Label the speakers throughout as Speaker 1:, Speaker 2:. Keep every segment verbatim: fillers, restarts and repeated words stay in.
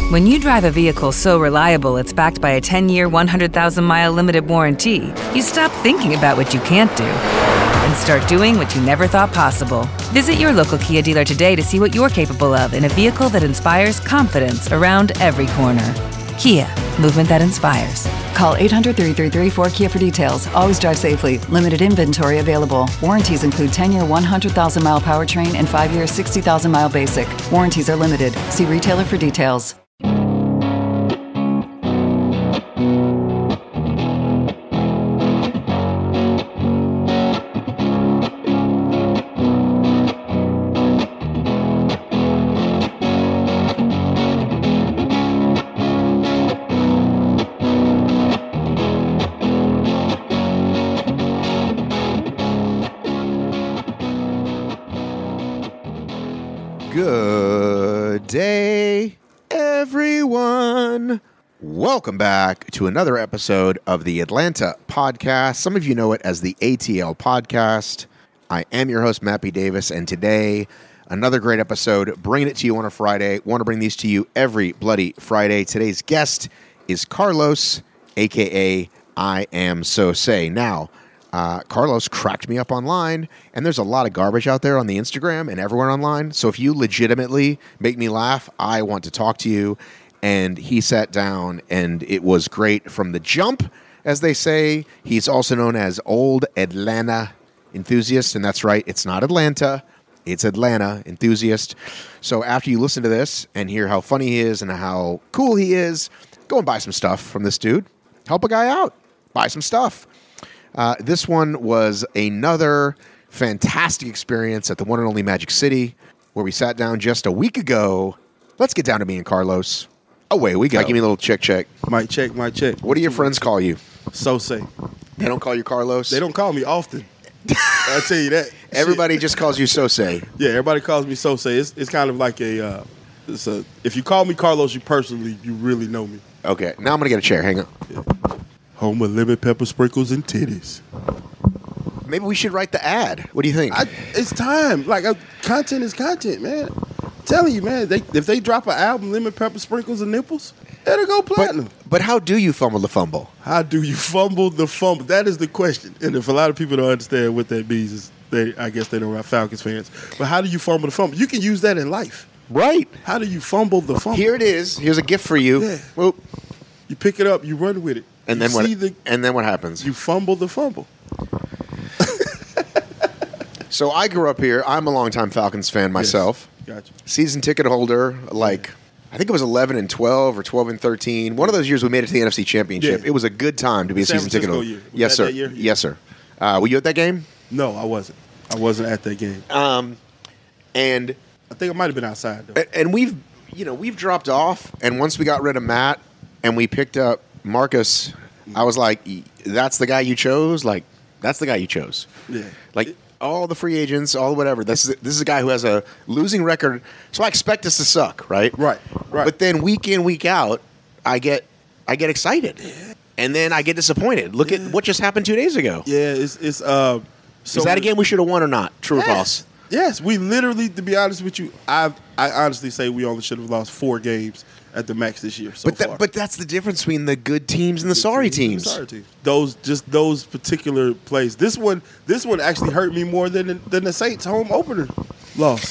Speaker 1: When you drive a vehicle so reliable it's backed by a ten-year, one hundred thousand mile limited warranty, you stop thinking about what you can't do and start doing what you never thought possible. Visit your local Kia dealer today to see what you're capable of in a vehicle that inspires confidence around every corner. Kia, movement that inspires.
Speaker 2: Call eight hundred, three three three, four K I A for details. Always drive safely. Limited inventory available. Warranties include ten-year, one hundred thousand mile powertrain and five-year, sixty thousand mile basic. Warranties are limited. See retailer for details.
Speaker 3: Good day, everyone. Welcome back to another episode of the Atlanta Podcast. Some of you know it as the A T L Podcast. I am your host, Matt B. Davis, and today, another great episode, bringing it to you on a Friday. Want to bring these to you every bloody Friday. Today's guest is Carlos, a k a. I Am So Say. Now, Uh, Carlos cracked me up online, and there's a lot of garbage out there on the Instagram and everywhere online. So if you legitimately make me laugh, I want to talk to you. And he sat down, and it was great from the jump, as they say. He's also known as Old Atlanta Enthusiast, and that's right, it's not Atlanta, it's Atlanta Enthusiast. So after you listen to this and hear how funny he is and how cool he is, go and buy some stuff from this dude. Help a guy out. Buy some stuff. Uh, this one was another fantastic experience at the one and only Magic City, where we sat down just a week ago. Let's get down to me and Carlos. Away we go. Give me a little check, check.
Speaker 4: Mic check, mic check.
Speaker 3: What do your friends call you?
Speaker 4: So say.
Speaker 3: They don't call you Carlos?
Speaker 4: They don't call me often. I'll tell you that.
Speaker 3: Everybody
Speaker 4: Shit.
Speaker 3: just calls you So Say.
Speaker 4: Yeah, everybody calls me So Say. It's, it's kind of like a, uh, it's a, if you call me Carlos, you personally, you really know me.
Speaker 3: Okay, now I'm going to get a chair. Hang on.
Speaker 4: Yeah. Home of lemon pepper sprinkles and titties.
Speaker 3: Maybe we should write the ad. What do you think?
Speaker 4: I, it's time. Like, uh, content is content, man. I'm telling you, man. They, if they drop an album, lemon pepper sprinkles and nipples, it'll go platinum.
Speaker 3: But, but how do you fumble the fumble?
Speaker 4: How do you fumble the fumble? That is the question. And if a lot of people don't understand what that means, is they, I guess they don't have Falcons fans. But how do you fumble the fumble? You can use that in life.
Speaker 3: Right.
Speaker 4: How do you fumble the fumble?
Speaker 3: Here it is. Here's a gift for you.
Speaker 4: Yeah.
Speaker 3: Whoop.
Speaker 4: You pick it up, you run with it.
Speaker 3: And then
Speaker 4: you
Speaker 3: what?
Speaker 4: see the,
Speaker 3: and then what happens?
Speaker 4: You fumble the fumble.
Speaker 3: So I grew up here. I'm a longtime Falcons fan myself.
Speaker 4: Yes. Gotcha.
Speaker 3: Season ticket holder, like, I think it was eleven and twelve or twelve and thirteen. One of those years we made it to the N F C Championship.
Speaker 4: Yeah.
Speaker 3: It was a good time to be
Speaker 4: The
Speaker 3: a
Speaker 4: San
Speaker 3: season ticket
Speaker 4: Francisco
Speaker 3: holder.
Speaker 4: year. Was
Speaker 3: Yes,
Speaker 4: that
Speaker 3: sir.
Speaker 4: that year?
Speaker 3: Yes, sir. Uh, were you at that game?
Speaker 4: No, I wasn't. I wasn't at that game.
Speaker 3: Um, and
Speaker 4: I think I might have been outside, though.
Speaker 3: and we've, you know, we've dropped off. And once we got rid of Matt and we picked up Marcus, I was like, that's the guy you chose? Like, that's the guy you chose.
Speaker 4: Yeah.
Speaker 3: Like, all the free agents, all whatever. This is this is a guy who has a losing record, so I expect us to suck, right?
Speaker 4: Right, right.
Speaker 3: But then week in, week out, I get I get excited, and then I get disappointed. Look
Speaker 4: Yeah.
Speaker 3: at what just happened two days ago.
Speaker 4: Yeah, it's it's uh. So
Speaker 3: is that a game we should have won or not? True
Speaker 4: yes.
Speaker 3: or false?
Speaker 4: Yes, we literally, to be honest with you, I I honestly say we only should have lost four games at the max this year so
Speaker 3: but that,
Speaker 4: far.
Speaker 3: but that's the difference between the good teams and the sorry teams.
Speaker 4: The sorry teams. Those just those particular plays. This one this one actually hurt me more than the, than the Saints home opener loss.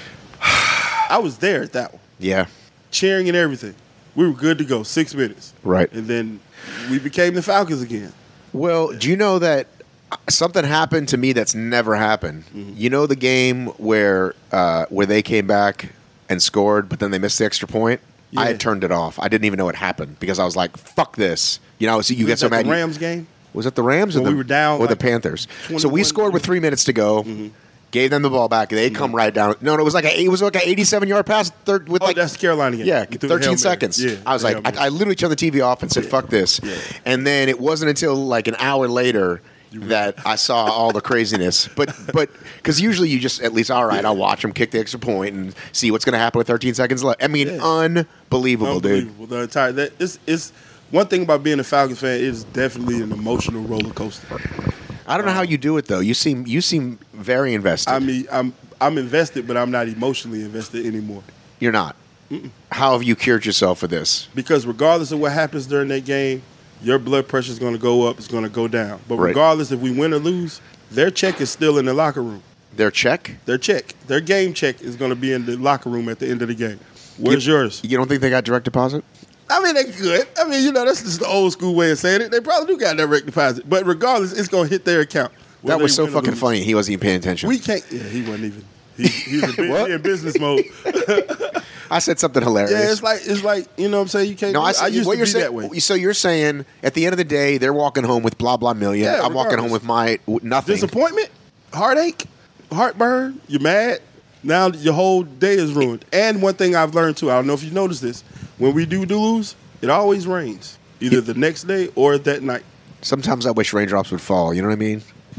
Speaker 4: I was there at that one,
Speaker 3: Yeah,
Speaker 4: cheering and everything. We were good to go. Six minutes,
Speaker 3: right.
Speaker 4: and then we became the Falcons again.
Speaker 3: Well, do you know that something happened to me that's never happened? Mm-hmm. You know the game where uh, where they came back and scored, but then they missed the extra point? Yeah. I had turned it off. I didn't even know it happened because I was like, fuck this. You know, so you
Speaker 4: was
Speaker 3: get so mad.
Speaker 4: The Rams game?
Speaker 3: Was it the Rams or
Speaker 4: when
Speaker 3: the,
Speaker 4: we were down,
Speaker 3: or
Speaker 4: like
Speaker 3: the Panthers? So we scored with three minutes to go. Mm-hmm. Gave them the ball back. They mm-hmm. come right down. No, no, it was like a, it was like an eighty-seven yard pass. Third with
Speaker 4: oh,
Speaker 3: like
Speaker 4: that's the Carolina game.
Speaker 3: Yeah, thirteen seconds.
Speaker 4: Yeah,
Speaker 3: I was like, I, I literally turned the T V off and said,
Speaker 4: yeah.
Speaker 3: "Fuck this."
Speaker 4: Yeah.
Speaker 3: And then it wasn't until like an hour later that I saw all the craziness. But but because usually you just at least all right, yeah. I'll watch them kick the extra point and see what's going to happen with thirteen seconds left. I mean, yeah. unbelievable,
Speaker 4: unbelievable,
Speaker 3: dude.
Speaker 4: The entire that it's it's one thing about being a Falcons fan. It is definitely an emotional roller coaster.
Speaker 3: I don't know how you do it though. You seem you seem very invested.
Speaker 4: I mean, I'm I'm invested, but I'm not emotionally invested anymore.
Speaker 3: You're not.
Speaker 4: Mm-mm.
Speaker 3: How have you cured yourself of this?
Speaker 4: Because regardless of what happens during that game, your blood pressure is going to go up, it's going to go down. But
Speaker 3: Right.
Speaker 4: regardless if we win or lose, their check is still in the locker room.
Speaker 3: Their check?
Speaker 4: Their check, their game check is going to be in the locker room at the end of the game. Where's
Speaker 3: you,
Speaker 4: yours?
Speaker 3: You don't think they got direct deposit?
Speaker 4: I mean, they could. I mean, you know, that's just the old school way of saying it. They probably do got direct deposit. But regardless, it's going to hit their account.
Speaker 3: That was so
Speaker 4: win or
Speaker 3: fucking
Speaker 4: lose.
Speaker 3: funny. He wasn't even paying attention.
Speaker 4: We can't. Yeah, he wasn't even. He, he was in,
Speaker 3: What?
Speaker 4: he in business mode.
Speaker 3: I said something hilarious.
Speaker 4: Yeah, it's like it's like you know what I'm saying. You can't.
Speaker 3: No,
Speaker 4: do
Speaker 3: I,
Speaker 4: it.
Speaker 3: said,
Speaker 4: I used
Speaker 3: what
Speaker 4: to
Speaker 3: you're
Speaker 4: be
Speaker 3: saying,
Speaker 4: that way.
Speaker 3: So you're saying at the end of the day, they're walking home with blah blah million.
Speaker 4: Yeah,
Speaker 3: I'm walking home
Speaker 4: regardless.
Speaker 3: with my w- nothing.
Speaker 4: Disappointment, heartache, heartburn. You're mad. Now your whole day is ruined. And one thing I've learned too, I don't know if you noticed this, when we do do lose, it always rains. Either the next day or that night.
Speaker 3: Sometimes I wish raindrops would fall. You know what I mean?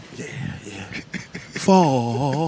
Speaker 4: Fall.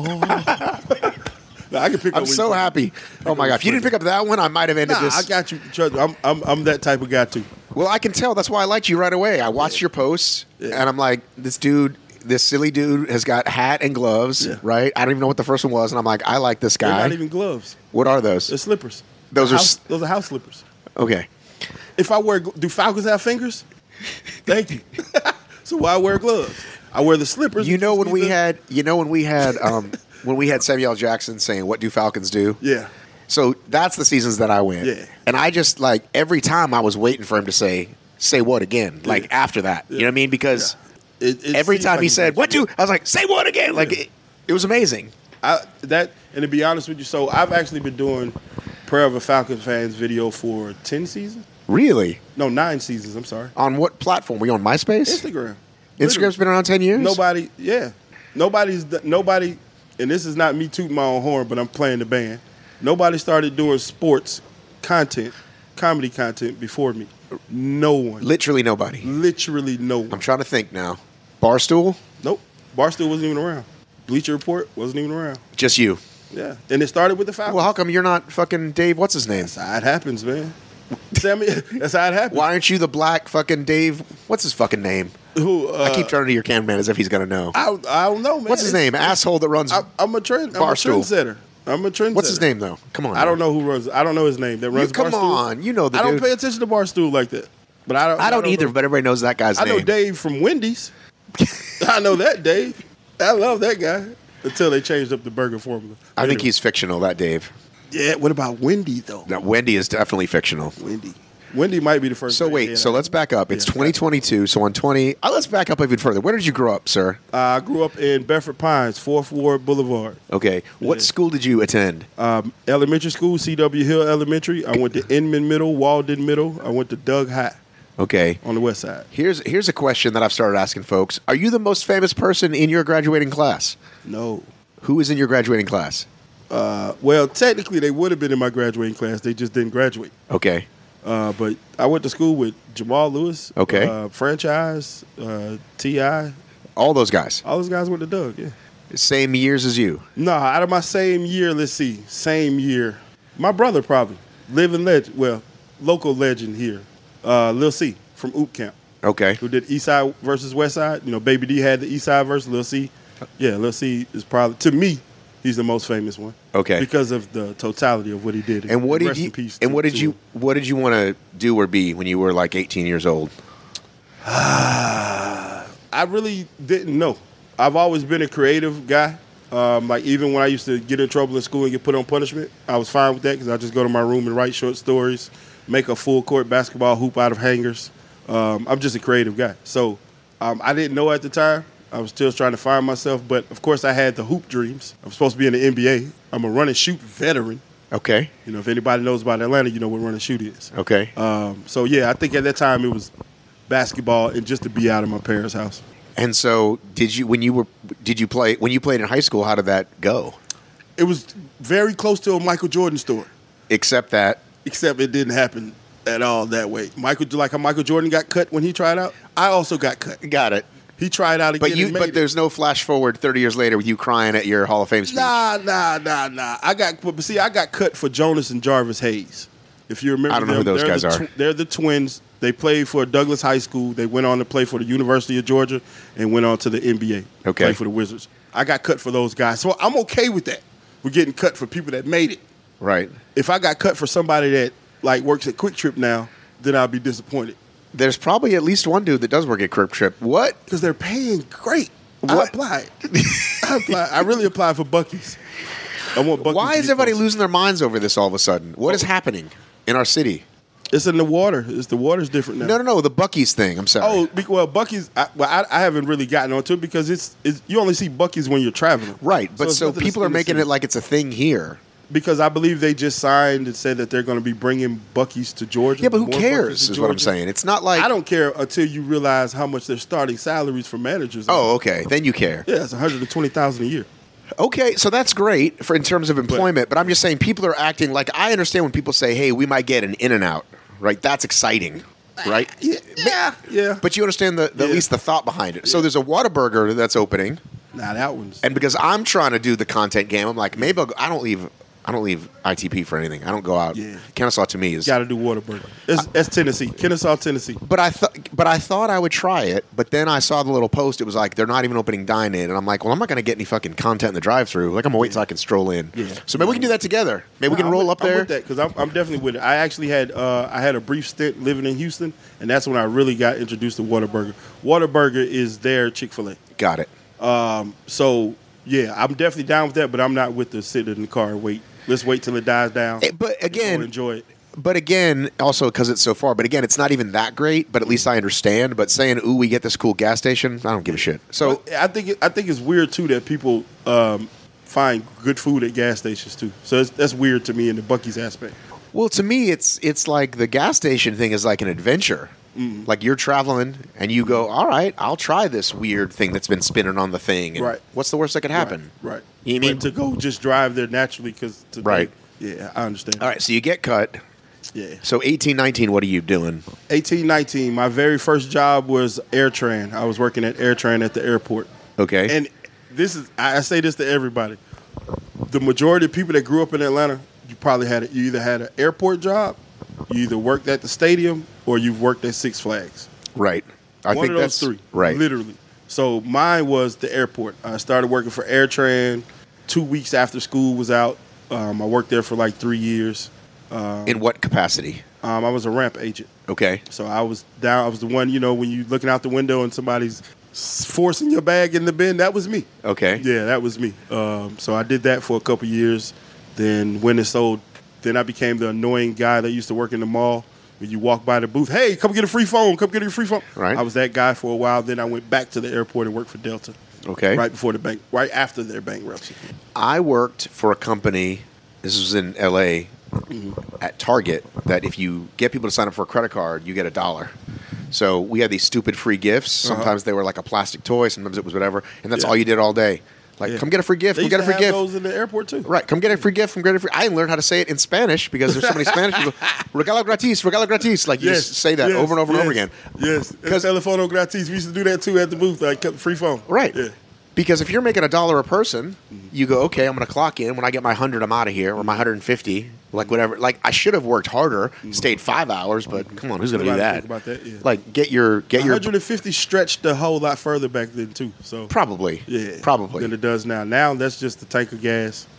Speaker 4: Now, I can pick up
Speaker 3: I'm
Speaker 4: what
Speaker 3: so
Speaker 4: you-
Speaker 3: happy. Oh my god! If you didn't pick up that one, I might have ended
Speaker 4: Nah,
Speaker 3: this.
Speaker 4: I got you. Trust me, I'm, I'm I'm that type of guy too.
Speaker 3: Well, I can tell. That's why I liked you right away. I watched your posts,
Speaker 4: Yeah.
Speaker 3: and I'm like, this dude, this silly dude, has got hat and gloves,
Speaker 4: Yeah.
Speaker 3: right? I don't even know what the first one was, and I'm like, I like this
Speaker 4: They're
Speaker 3: guy.
Speaker 4: not even gloves.
Speaker 3: What are those?
Speaker 4: They're slippers.
Speaker 3: Those are
Speaker 4: house,
Speaker 3: s-
Speaker 4: those are house slippers.
Speaker 3: Okay.
Speaker 4: If I wear, do Falcons have fingers? Thank you. So why I wear gloves? I wear the slippers.
Speaker 3: You
Speaker 4: which
Speaker 3: know
Speaker 4: is
Speaker 3: when we
Speaker 4: the-
Speaker 3: had, you know when we had, um, when we had Samuel Jackson saying, "What do Falcons do?"
Speaker 4: Yeah.
Speaker 3: So that's the seasons that I went.
Speaker 4: Yeah.
Speaker 3: And I just like every time I was waiting for him to say, "Say what again?" Like
Speaker 4: Yeah.
Speaker 3: after that, you know what I mean? Because
Speaker 4: It, it
Speaker 3: every
Speaker 4: seems
Speaker 3: time
Speaker 4: like
Speaker 3: he
Speaker 4: it's
Speaker 3: said,
Speaker 4: like-
Speaker 3: "What do?" I was like, "Say what again?" Like
Speaker 4: Yeah.
Speaker 3: it, it was amazing.
Speaker 4: I, that and to be honest with you, so I've actually been doing Prayer of a Falcons fans video for ten seasons.
Speaker 3: Really?
Speaker 4: No, nine seasons. I'm sorry.
Speaker 3: On what platform? Were you on MySpace?
Speaker 4: Instagram.
Speaker 3: Instagram's been around ten years.
Speaker 4: Nobody, yeah, nobody's nobody, and this is not me tooting my own horn, but I'm playing the band. Nobody started doing sports content, comedy content before me. No one,
Speaker 3: Literally nobody.
Speaker 4: literally no one.
Speaker 3: I'm trying to think now. Barstool?
Speaker 4: Nope, Barstool wasn't even around. Bleacher Report wasn't even around.
Speaker 3: Just you.
Speaker 4: Yeah, and it started with the Falcons.
Speaker 3: Well, how come you're not fucking Dave? What's his name?
Speaker 4: That's how it happens, man. Sammy, that's how it happens.
Speaker 3: Why aren't you the black fucking Dave? What's his fucking name?
Speaker 4: Who? Uh,
Speaker 3: I keep turning to your cameraman as if he's gonna know.
Speaker 4: I, I don't know, man.
Speaker 3: What's his name? Asshole that runs.
Speaker 4: I, I'm a trend. I'm a
Speaker 3: Barstool.
Speaker 4: trendsetter. I'm a trendsetter.
Speaker 3: What's his name though? Come on.
Speaker 4: I don't know who runs. I don't know his name. That runs.
Speaker 3: come
Speaker 4: Barstool.
Speaker 3: on, you know the
Speaker 4: I don't
Speaker 3: dude.
Speaker 4: pay attention to Barstool like that. But I don't.
Speaker 3: I don't either,
Speaker 4: know.
Speaker 3: but everybody knows that guy's
Speaker 4: I
Speaker 3: name.
Speaker 4: know Dave from Wendy's. I know that Dave. I love that guy. Until they changed up the burger formula.
Speaker 3: I think
Speaker 4: Anyway.
Speaker 3: he's fictional. That Dave.
Speaker 4: Yeah. What about Wendy though?
Speaker 3: Now, Wendy is definitely fictional.
Speaker 4: Wendy. Wendy might be the first.
Speaker 3: So
Speaker 4: thing
Speaker 3: wait,
Speaker 4: head
Speaker 3: so
Speaker 4: out.
Speaker 3: let's back up. It's
Speaker 4: Yeah.
Speaker 3: twenty twenty-two. So on twenty, oh, let's back up even further. Where did you grow up, sir?
Speaker 4: Uh, I grew up in Bedford Pines, Fourth Ward Boulevard.
Speaker 3: Okay, what
Speaker 4: Yeah.
Speaker 3: school did you attend?
Speaker 4: Um, elementary school, C W Hill Elementary. I went to Inman Middle, Walden Middle. I went to Doug High
Speaker 3: Okay,
Speaker 4: on the west side.
Speaker 3: here's here's a question that I've started asking folks. Are you the most famous person in your graduating class?
Speaker 4: No.
Speaker 3: Who is in your graduating class?
Speaker 4: Uh, well, technically, they would have been in my graduating class. They just didn't graduate.
Speaker 3: Okay,
Speaker 4: Uh, but I went to school with Jamal Lewis.
Speaker 3: Okay.
Speaker 4: Uh, Franchise, uh, T I
Speaker 3: all those guys,
Speaker 4: All those guys went to Doug, yeah.
Speaker 3: same years as you.
Speaker 4: No, out of my same year, let's see, same year. My brother probably, living legend, well, local legend here, uh, Lil C from Oop Camp,
Speaker 3: Okay,
Speaker 4: who did East Side versus West Side. You know, Baby D had the East Side versus Lil C. Yeah, Lil C is probably, to me, he's the most famous one.
Speaker 3: Okay.
Speaker 4: Because of the totality of what he did.
Speaker 3: and what did
Speaker 4: Rest
Speaker 3: you
Speaker 4: in peace
Speaker 3: and
Speaker 4: to-
Speaker 3: what did
Speaker 4: to
Speaker 3: you
Speaker 4: him.
Speaker 3: what did you want to do or be when you were like eighteen years old?
Speaker 4: I really didn't know. I've always been a creative guy. Um, like even when I used to get in trouble in school and get put on punishment, I was fine with that because I just go to my room and write short stories, make a full court basketball hoop out of hangers. Um, I'm just a creative guy. So um, I didn't know at the time. I was still trying to find myself, but of course I had the hoop dreams. I'm supposed to be in the N B A. I'm a run and shoot veteran.
Speaker 3: Okay,
Speaker 4: You know, if anybody knows about Atlanta, you know what run and shoot is.
Speaker 3: okay.
Speaker 4: Um, so yeah, I think at that time it was basketball and just to be out of my parents' house.
Speaker 3: And so, did you when you were did you play when you played in high school? How did that go?
Speaker 4: It was very close to a Michael Jordan story,
Speaker 3: Except that,
Speaker 4: except it didn't happen at all that way. Michael, like how Michael Jordan got cut when he tried out, I also got cut.
Speaker 3: got it.
Speaker 4: He tried out again.
Speaker 3: But you,
Speaker 4: and made
Speaker 3: but
Speaker 4: it.
Speaker 3: there's no flash forward thirty years later with you crying at your Hall of Fame speech.
Speaker 4: Nah, nah, nah, nah. I got, but see, I got cut for Jonas and Jarvis Hayes. If you remember,
Speaker 3: I don't know
Speaker 4: them,
Speaker 3: who those
Speaker 4: they're
Speaker 3: guys
Speaker 4: the
Speaker 3: are.
Speaker 4: tw- they're the twins. They played for Douglas High School. They went on to play for the University of Georgia and went on to the N B A.
Speaker 3: Okay.
Speaker 4: Play for the Wizards. I got cut for those guys, so I'm okay with that. We're getting cut for people that made it.
Speaker 3: Right.
Speaker 4: If I got cut for somebody that like works at Quick Trip now, then I'll be disappointed.
Speaker 3: There's probably at least one dude that does work at Quick Trip. What?
Speaker 4: Because they're paying great. I
Speaker 3: What?
Speaker 4: applied. I applied. I really applied for Buc-ee's. I want Buc-ee's.
Speaker 3: Why
Speaker 4: to
Speaker 3: is
Speaker 4: get
Speaker 3: everybody
Speaker 4: close.
Speaker 3: losing their minds over this all of a sudden? What is
Speaker 4: Oh.
Speaker 3: happening in our city?
Speaker 4: It's in the water. It's the water's different now.
Speaker 3: No, no, no. The Buc-ee's thing. I'm sorry.
Speaker 4: Oh, be- well, Buc-ee's. I, well, I, I haven't really gotten onto it because it's, it's you only see Buc-ee's when you're traveling.
Speaker 3: right. But
Speaker 4: it's
Speaker 3: so,
Speaker 4: nothing
Speaker 3: people
Speaker 4: that's
Speaker 3: are
Speaker 4: in the
Speaker 3: making
Speaker 4: city.
Speaker 3: it like it's a thing here.
Speaker 4: Because I believe they just signed and said that they're going to be bringing Buc-ee's to Georgia.
Speaker 3: Yeah, but who
Speaker 4: more
Speaker 3: cares?
Speaker 4: Buc-ee's to
Speaker 3: Is what I'm
Speaker 4: Georgia.
Speaker 3: saying. It's not like
Speaker 4: I don't care until you realize how much they're starting salaries for managers.
Speaker 3: Oh, okay. Then you care.
Speaker 4: yeah, it's one hundred twenty thousand dollars a year.
Speaker 3: Okay, so that's great for in terms of employment, but I'm just saying people are acting like I understand when people say, "Hey, we might get an in and out." Right? That's exciting, right?
Speaker 4: Yeah, yeah, yeah.
Speaker 3: But you understand the, the at
Speaker 4: Yeah.
Speaker 3: least the thought behind it. So there's a Whataburger that's opening,
Speaker 4: Nah, that one's.
Speaker 3: and because I'm trying to do the content game, I'm like, maybe I'll go, I don't leave. I don't leave I T P for anything. I don't go out.
Speaker 4: Yeah.
Speaker 3: Kennesaw to me is.
Speaker 4: Got to do Whataburger. That's, that's Tennessee, Kennesaw, Tennessee.
Speaker 3: But I thought, but I thought I would try it. But then I saw the little post. It was like they're not even opening dine in, and I'm like, well, I'm not going to get any fucking content in the drive-through. Like I'm gonna wait till I can stroll in.
Speaker 4: Yeah.
Speaker 3: So maybe we can do that together. Maybe we can
Speaker 4: I'm
Speaker 3: roll
Speaker 4: with,
Speaker 3: up
Speaker 4: I'm
Speaker 3: there.
Speaker 4: with that because I'm, I'm definitely with it. I actually had uh, I had a brief stint living in Houston, and that's when I really got introduced to Whataburger. Whataburger is their Chick-fil-A.
Speaker 3: Got it.
Speaker 4: Um, so yeah, I'm definitely down with that, but I'm not with the sit in the car and wait. Let's wait till it dies down.
Speaker 3: Eh, But
Speaker 4: Go
Speaker 3: again,
Speaker 4: enjoy it.
Speaker 3: But again, also because it's so far. But again, it's not even that great. But at least I understand. But saying, "Ooh, we get this cool gas station," I don't give a shit. So
Speaker 4: But I think it, I think it's weird too that people um, find good food at gas stations too. So it's, that's weird to me in the Buc-ee's aspect.
Speaker 3: well, to me, it's it's like the gas station thing is like an adventure.
Speaker 4: Mm-hmm.
Speaker 3: Like you're traveling and you go, "All right, I'll try this weird thing that's been spinning on the thing." And
Speaker 4: Right.
Speaker 3: what's the worst that could happen?
Speaker 4: Right. right.
Speaker 3: You
Speaker 4: But
Speaker 3: mean-
Speaker 4: to go just drive there naturally because
Speaker 3: Right.
Speaker 4: Yeah, I understand.
Speaker 3: All right, so you get cut.
Speaker 4: Yeah.
Speaker 3: So eighteen, nineteen, what are you doing?
Speaker 4: eighteen, nineteen, my very first job was AirTran. I was working at AirTran at the airport.
Speaker 3: Okay.
Speaker 4: And this is, I I say this to everybody. The majority of people that grew up in Atlanta, you probably had, a, you either had an airport job, you either worked at the stadium, or you've worked at Six Flags.
Speaker 3: right. I
Speaker 4: One
Speaker 3: think
Speaker 4: of those
Speaker 3: that's
Speaker 4: three.
Speaker 3: right.
Speaker 4: Literally. So mine was the airport. I started working for AirTran two weeks after school was out. Um, I worked there for like three years.
Speaker 3: In what capacity?
Speaker 4: Um, I was a ramp agent.
Speaker 3: Okay.
Speaker 4: So I was down. I was the one, you know, when you looking out the window and somebody's s- forcing your bag in the bin. That was me.
Speaker 3: Okay.
Speaker 4: Yeah, that was me. Um, so I did that for a couple years. Then when it sold, then I became the annoying guy that used to work in the mall. When you walk by the booth, hey, come get a free phone. Come get a free phone.
Speaker 3: Right.
Speaker 4: I was that guy for a while. Then I went back to the airport and worked for Delta.
Speaker 3: Okay.
Speaker 4: Right before the bank, right after their bankruptcy.
Speaker 3: I worked for a company, this was in L A, at Target, that if you get people to sign up for a credit card, you get a dollar. So we had these stupid free gifts.
Speaker 4: Uh-huh.
Speaker 3: Sometimes they were like a plastic toy, sometimes it was whatever. And that's
Speaker 4: Yeah.
Speaker 3: all you did all day. Like,
Speaker 4: Yeah.
Speaker 3: come get a free gift,
Speaker 4: They
Speaker 3: come
Speaker 4: used
Speaker 3: get a
Speaker 4: to
Speaker 3: free
Speaker 4: have
Speaker 3: gift.
Speaker 4: those in the airport too.
Speaker 3: Right, come get a free gift, come get a free. I learned how to say it in Spanish because there's so many Spanish people. Regalo gratis, regalo gratis. Like you
Speaker 4: Yes,
Speaker 3: just say that
Speaker 4: yes,
Speaker 3: over and over and
Speaker 4: yes,
Speaker 3: over again.
Speaker 4: Yes,
Speaker 3: 'Cause-
Speaker 4: because telefono gratis. We used to do that too at the booth, like free phone.
Speaker 3: Right.
Speaker 4: Yeah.
Speaker 3: Because if you're making a dollar a person, you go, okay, I'm going to clock in. When I get my hundred, I'm out of here, or my hundred and fifty, like whatever. Like I should have worked harder, stayed five hours, but come on, who's going to do
Speaker 4: Nobody
Speaker 3: that?
Speaker 4: think about that, yeah.
Speaker 3: Like get your get your
Speaker 4: one hundred fifty stretched a whole lot further back then too. So
Speaker 3: probably,
Speaker 4: yeah,
Speaker 3: probably.
Speaker 4: than it does now. Now that's just the tank of gas.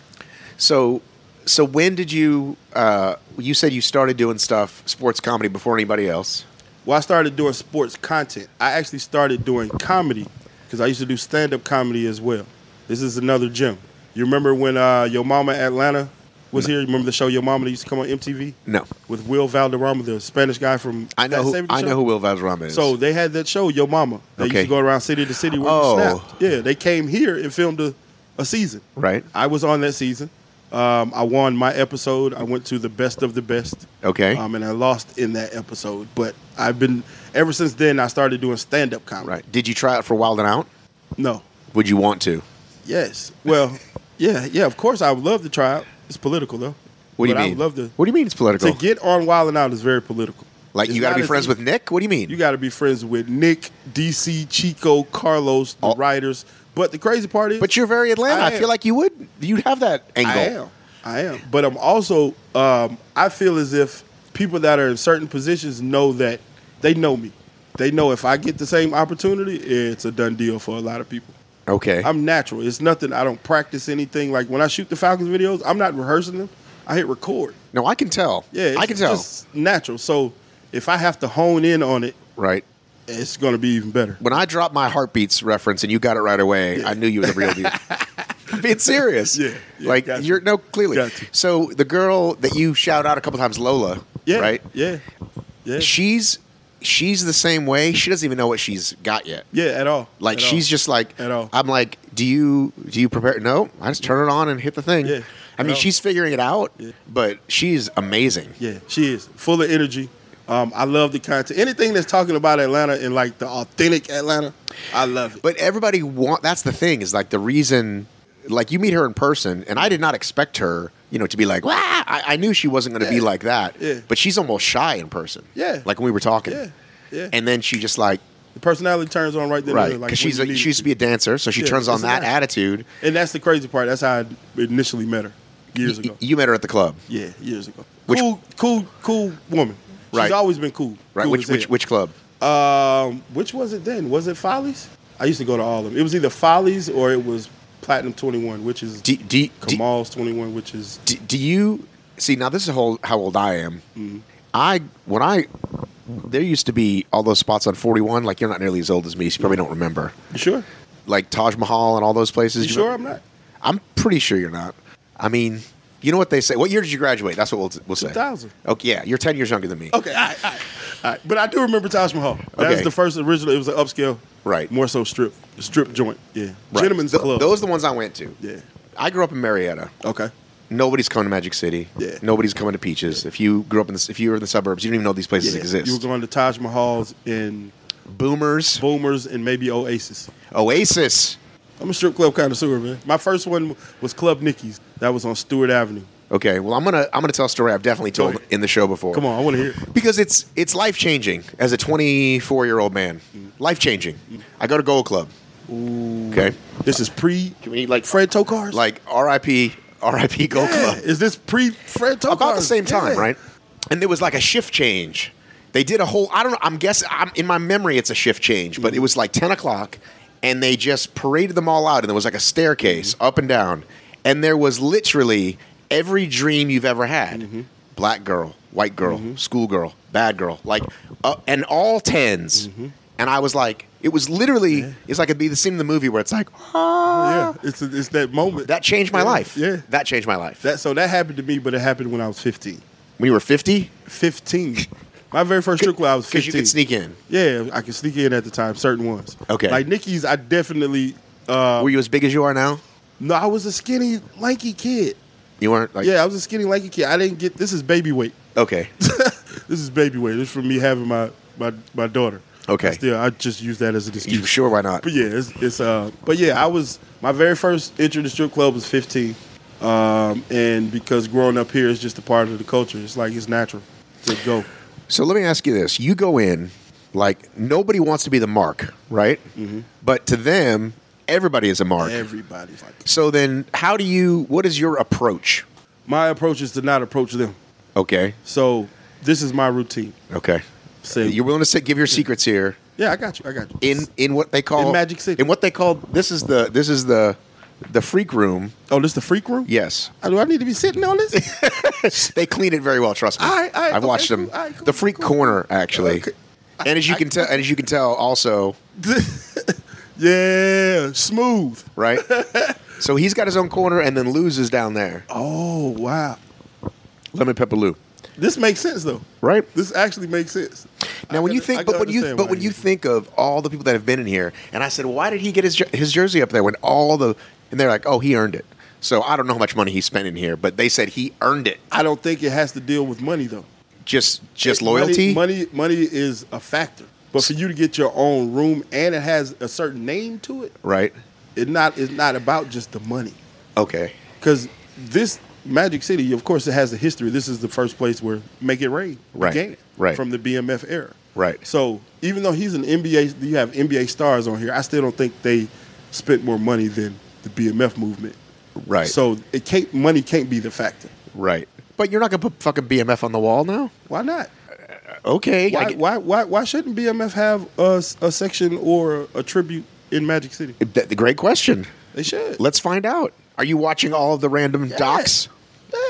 Speaker 3: So, so when did you? Uh, you said you started doing stuff, sports comedy, before anybody else.
Speaker 4: Well, I started doing sports content. I actually started doing comedy because I used to do stand-up comedy as well. This is another gem. You remember when uh, Yo Mama Atlanta was here? You remember the show Yo Mama that used to come on M T V?
Speaker 3: No,
Speaker 4: With Will Valderrama, the Spanish guy from
Speaker 3: I know.
Speaker 4: That
Speaker 3: Who,
Speaker 4: seventies
Speaker 3: I know
Speaker 4: show?
Speaker 3: who Will Valderrama is.
Speaker 4: So they had that show, Yo Mama. They
Speaker 3: Okay.
Speaker 4: used to go around city to city where
Speaker 3: Oh.
Speaker 4: you snapped. Yeah, they came here and filmed a, a season.
Speaker 3: right?
Speaker 4: I was on that season. Um, I won my episode. I went to the best of the best.
Speaker 3: Okay.
Speaker 4: Um, and I lost in that episode. But I've been, ever since then, I started doing stand-up comedy.
Speaker 3: Right. Did you try out for Wild and Out?
Speaker 4: No.
Speaker 3: Would you want to?
Speaker 4: Yes. Well, yeah, yeah, of course I would love to try out. It's political, though.
Speaker 3: What do you
Speaker 4: But I
Speaker 3: mean?
Speaker 4: would love to.
Speaker 3: What do you mean it's political?
Speaker 4: To get on Wild and Out is very political.
Speaker 3: Like
Speaker 4: It's
Speaker 3: you got to
Speaker 4: not
Speaker 3: be
Speaker 4: as
Speaker 3: friends
Speaker 4: easy.
Speaker 3: with Nick? What do you mean?
Speaker 4: You got to be friends with Nick, D C, Chico, Carlos, the
Speaker 3: Oh.
Speaker 4: writers. But the crazy part is,
Speaker 3: But you're very Atlanta. I,
Speaker 4: I am.
Speaker 3: feel like you would. You'd have that angle.
Speaker 4: I am. I am. But I'm also, um, I feel as if people that are in certain positions know that they know me. They know if I get the same opportunity, it's a done deal for a lot of people.
Speaker 3: Okay.
Speaker 4: I'm natural. It's nothing. I don't practice anything. Like when I shoot the Falcons videos, I'm not rehearsing them. I hit record.
Speaker 3: No, I can tell.
Speaker 4: Yeah, it's
Speaker 3: I can tell.
Speaker 4: just natural. So if I have to hone in on it,
Speaker 3: Right.
Speaker 4: it's going to be even better.
Speaker 3: When I dropped my heartbeats reference and you got it right away,
Speaker 4: Yeah.
Speaker 3: I knew you were the real deal. I'm being serious.
Speaker 4: Yeah, yeah,
Speaker 3: like
Speaker 4: got you.
Speaker 3: you're no clearly.
Speaker 4: Got you.
Speaker 3: So the girl that you shout out a couple times, Lola,
Speaker 4: Yeah,
Speaker 3: right?
Speaker 4: Yeah, yeah,
Speaker 3: She's she's the same way. She doesn't even know what she's got yet.
Speaker 4: yeah. At all.
Speaker 3: Like
Speaker 4: At
Speaker 3: she's
Speaker 4: all.
Speaker 3: just like
Speaker 4: At all.
Speaker 3: I'm like, do you do you prepare? No, I just turn it on and hit the thing.
Speaker 4: Yeah,
Speaker 3: I mean,
Speaker 4: at all.
Speaker 3: she's figuring it out,
Speaker 4: Yeah.
Speaker 3: but she's amazing.
Speaker 4: Yeah, she is full of energy. Um, I love the content. Anything that's talking about Atlanta and like the authentic Atlanta, I love it.
Speaker 3: But everybody want that's the thing is like the reason like you meet her in person and I did not expect her, you know, to be like, Wah! I, I knew she wasn't gonna be
Speaker 4: Yeah.
Speaker 3: like that.
Speaker 4: Yeah.
Speaker 3: But she's almost shy in person.
Speaker 4: Yeah.
Speaker 3: Like when we were talking.
Speaker 4: Yeah, yeah.
Speaker 3: And then she just like
Speaker 4: The personality turns on right then.
Speaker 3: right.
Speaker 4: and there, like
Speaker 3: Because
Speaker 4: when
Speaker 3: she's
Speaker 4: you
Speaker 3: a,
Speaker 4: need
Speaker 3: she
Speaker 4: it
Speaker 3: used to be a dancer, so she
Speaker 4: Yeah,
Speaker 3: turns on
Speaker 4: it's a
Speaker 3: that
Speaker 4: natural.
Speaker 3: attitude.
Speaker 4: And that's the crazy part. That's how I initially met her years
Speaker 3: Y-
Speaker 4: ago.
Speaker 3: You met her at the club.
Speaker 4: Yeah, years ago.
Speaker 3: Which-
Speaker 4: cool, cool, cool woman. She's
Speaker 3: Right.
Speaker 4: always been cool.
Speaker 3: Right?
Speaker 4: Cool
Speaker 3: which
Speaker 4: as
Speaker 3: which
Speaker 4: hell.
Speaker 3: which club?
Speaker 4: Um, which was it then? Was it Follies? I used to go to all of them. It was either Follies or it was Platinum twenty-one, which is
Speaker 3: Do, do, do,
Speaker 4: Kamal's twenty-one, which is
Speaker 3: do, do you see now this is how, how old I am.
Speaker 4: Mm-hmm.
Speaker 3: I when I there used to be all those spots on forty-one, like you're not nearly as old as me, so you probably don't remember.
Speaker 4: you sure?
Speaker 3: Like Taj Mahal and all those places.
Speaker 4: You
Speaker 3: You
Speaker 4: sure
Speaker 3: know-
Speaker 4: I'm not?
Speaker 3: I'm pretty sure you're not. I mean, you know what they say. What year did you graduate? That's what we'll, we'll say.
Speaker 4: two thousand.
Speaker 3: Okay, yeah, you're ten years younger than me.
Speaker 4: Okay, all right, all right, all right. But I do remember Taj Mahal. That
Speaker 3: Okay.
Speaker 4: was the first original. It was an upscale,
Speaker 3: Right.
Speaker 4: More so strip, strip joint. Yeah,
Speaker 3: Right.
Speaker 4: Gentlemen's
Speaker 3: Th-
Speaker 4: Club.
Speaker 3: Those are the ones I went to.
Speaker 4: Yeah.
Speaker 3: I grew up in Marietta.
Speaker 4: Okay.
Speaker 3: Nobody's coming to Magic City.
Speaker 4: Yeah.
Speaker 3: Nobody's coming to Peaches. If you grew up in the, if you were in the suburbs, you don't even know these places
Speaker 4: Yeah.
Speaker 3: exist.
Speaker 4: You were going to Taj Mahal's in
Speaker 3: Boomers,
Speaker 4: Boomers and maybe Oasis.
Speaker 3: Oasis.
Speaker 4: I'm a strip club connoisseur, man. My first one was Club Nicky's. That was on Stewart Avenue.
Speaker 3: Okay, well, I'm gonna I'm gonna tell a story I've definitely told
Speaker 4: Go ahead.
Speaker 3: in the show before.
Speaker 4: Come on, I want to hear it.
Speaker 3: Because it's it's life changing as a twenty-four year old man. Life changing. I go to Gold Club. Okay,
Speaker 4: This is pre
Speaker 3: Can we, like-
Speaker 4: Fred Tokars?
Speaker 3: like R I P R I P Gold
Speaker 4: Yeah.
Speaker 3: Club.
Speaker 4: Is this pre Fred Tokars?
Speaker 3: About the same time,
Speaker 4: Yeah.
Speaker 3: right? And there was like a shift change. They did a whole. I don't know. I'm guessing. I'm in my memory. It's a shift change, but it was like ten o'clock, and they just paraded them all out, and there was like a staircase up and down, and there was literally every dream you've ever had: black girl, white girl, schoolgirl, bad girl, like, uh, and all tens. And I was like, it was literally. It's like it'd be the scene in the movie where it's like, ah.
Speaker 4: Yeah, it's it's that moment
Speaker 3: That changed my
Speaker 4: Yeah,
Speaker 3: life.
Speaker 4: Yeah,
Speaker 3: That changed my life.
Speaker 4: that so that happened to me, but it happened when I was fifteen.
Speaker 3: When you were fifty,
Speaker 4: Fifteen. My very first strip club, I was
Speaker 3: because
Speaker 4: fifteen.
Speaker 3: you could sneak in.
Speaker 4: Yeah, I could sneak in at the time. Certain ones.
Speaker 3: Okay.
Speaker 4: Like Nicky's, I definitely. Uh,
Speaker 3: Were you as big as you are now?
Speaker 4: no, I was a skinny, lanky kid.
Speaker 3: You weren't like.
Speaker 4: Yeah, I was a skinny, lanky kid. I didn't get. This is baby weight.
Speaker 3: Okay.
Speaker 4: This is baby weight. This is from me having my my my daughter.
Speaker 3: Okay.
Speaker 4: Still, I just use that as an excuse.
Speaker 3: You sure? Why not?
Speaker 4: But yeah, it's, it's uh. But yeah, I was my very first entry to strip club was fifteen, um, and because growing up here is just a part of the culture. It's like it's natural to go.
Speaker 3: So let me ask you this: you go in, like nobody wants to be the mark, right?
Speaker 4: Mm-hmm.
Speaker 3: But to them, everybody is a mark.
Speaker 4: Everybody's like.
Speaker 3: So then, how do you? What is your approach?
Speaker 4: My approach is to not approach them.
Speaker 3: Okay.
Speaker 4: So this is my routine.
Speaker 3: Okay.
Speaker 4: Say,
Speaker 3: You're willing to sit, give your secrets here
Speaker 4: yeah, I got you. I got you.
Speaker 3: in in what they call
Speaker 4: In Magic City.
Speaker 3: In what they call this is the this is the the freak room.
Speaker 4: Oh, this the freak room?
Speaker 3: Yes.
Speaker 4: Uh, Do I need to be sitting on this?
Speaker 3: They clean it very well. Trust me.
Speaker 4: All right, all right,
Speaker 3: I've
Speaker 4: okay,
Speaker 3: watched
Speaker 4: cool,
Speaker 3: them.
Speaker 4: all right, cool,
Speaker 3: the freak
Speaker 4: cool.
Speaker 3: corner, actually.
Speaker 4: Okay.
Speaker 3: And as you
Speaker 4: I-
Speaker 3: can tell, and as you can tell, also,
Speaker 4: Yeah, smooth.
Speaker 3: right? So he's got his own corner, and then Lou's is down there.
Speaker 4: Oh, wow.
Speaker 3: Lemon Pepper Lou,
Speaker 4: This makes sense though.
Speaker 3: right?
Speaker 4: This actually makes sense.
Speaker 3: Now,
Speaker 4: I
Speaker 3: when
Speaker 4: can-
Speaker 3: you
Speaker 4: I
Speaker 3: think,
Speaker 4: can
Speaker 3: but when you,
Speaker 4: understand
Speaker 3: but
Speaker 4: why
Speaker 3: when
Speaker 4: he-
Speaker 3: you think of all the people that have been in here, and I said, why did he get his jer- his jersey up there when all the, and they're like, oh, he earned it. So I don't know how much money he spent in here, but they said he earned it.
Speaker 4: I don't think it has to deal with money though.
Speaker 3: Just, just
Speaker 4: Money-
Speaker 3: loyalty,
Speaker 4: Money, money is a factor. But for you to get your own room and it has a certain name to it,
Speaker 3: right?
Speaker 4: it not it's not about just the money.
Speaker 3: Okay,
Speaker 4: Because this Magic City, of course, it has a history. This is the first place where Make It Rain
Speaker 3: Right,
Speaker 4: began
Speaker 3: right.
Speaker 4: from the B M F era.
Speaker 3: Right.
Speaker 4: So even though he's an N B A, you have N B A stars on here. I still don't think they spent more money than the B M F movement.
Speaker 3: right,
Speaker 4: So it can't money can't be the factor.
Speaker 3: right. But you're not gonna put fucking B M F on the wall now.
Speaker 4: Why not?
Speaker 3: Okay, I
Speaker 4: Why
Speaker 3: get-
Speaker 4: why why, why shouldn't B M F have a, a section or a tribute in Magic City?
Speaker 3: Th- the great question.
Speaker 4: They should.
Speaker 3: Let's find out. Are you watching all of the random
Speaker 4: Yes.
Speaker 3: docs?
Speaker 4: Yes.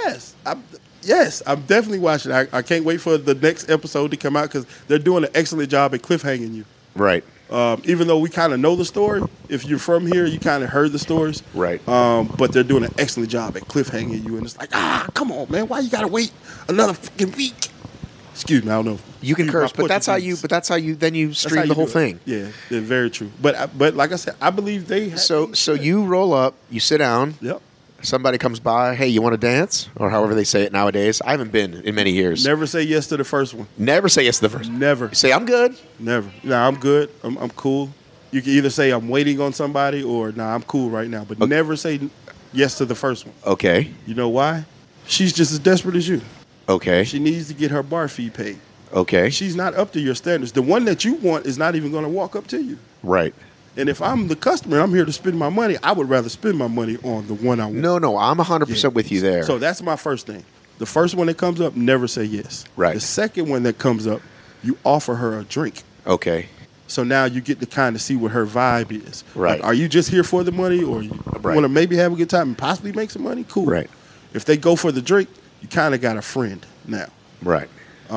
Speaker 4: I'm, yes, I'm definitely watching. I, I can't wait for the next episode to come out because they're doing an excellent job at cliffhanging you.
Speaker 3: Right.
Speaker 4: Um, even though we kind of know the story, if you're from here, you kind of heard the stories.
Speaker 3: Right.
Speaker 4: Um, but they're doing an excellent job at cliffhanging you, and it's like, ah, come on, man, why you gotta wait another fucking week? Excuse me, I don't know.
Speaker 3: You can
Speaker 4: My
Speaker 3: curse, but that's how you.
Speaker 4: Portuguese.
Speaker 3: But that's how you. Then you
Speaker 4: That's how
Speaker 3: stream
Speaker 4: you
Speaker 3: the whole
Speaker 4: do it.
Speaker 3: thing.
Speaker 4: Yeah, yeah, very true. But I- but like I said, I believe they. Had
Speaker 3: So so you roll up, you sit down.
Speaker 4: Yep.
Speaker 3: Somebody comes by. Hey, you want to dance, or however they say it nowadays. I haven't been in many years.
Speaker 4: Never say yes to the first one.
Speaker 3: Never say yes to the first.
Speaker 4: Never.
Speaker 3: Say I'm good.
Speaker 4: Never. Nah, I'm good. I'm, I'm cool. You can either say I'm waiting on somebody or nah, I'm cool right now. But
Speaker 3: Okay.
Speaker 4: never say yes to the first one.
Speaker 3: Okay.
Speaker 4: You know why? She's just as desperate as you.
Speaker 3: Okay.
Speaker 4: She needs to get her bar fee paid.
Speaker 3: Okay.
Speaker 4: She's not up to your standards. The one that you want is not even going to walk up to you.
Speaker 3: Right.
Speaker 4: And if I'm the customer, I'm here to spend my money. I would rather spend my money on the one I want.
Speaker 3: No, no, I'm one hundred percent
Speaker 4: Yeah.
Speaker 3: with you there.
Speaker 4: So that's my first thing. The first one that comes up, never say yes.
Speaker 3: Right.
Speaker 4: The second one that comes up, you offer her a drink.
Speaker 3: okay.
Speaker 4: So now you get to kind of see what her vibe is.
Speaker 3: Right.
Speaker 4: Like, are you just here for the money, or you
Speaker 3: Right.
Speaker 4: want to maybe have a good time and possibly make some money? Cool.
Speaker 3: Right.
Speaker 4: If they go for the drink, you kind of got a friend now.
Speaker 3: Right.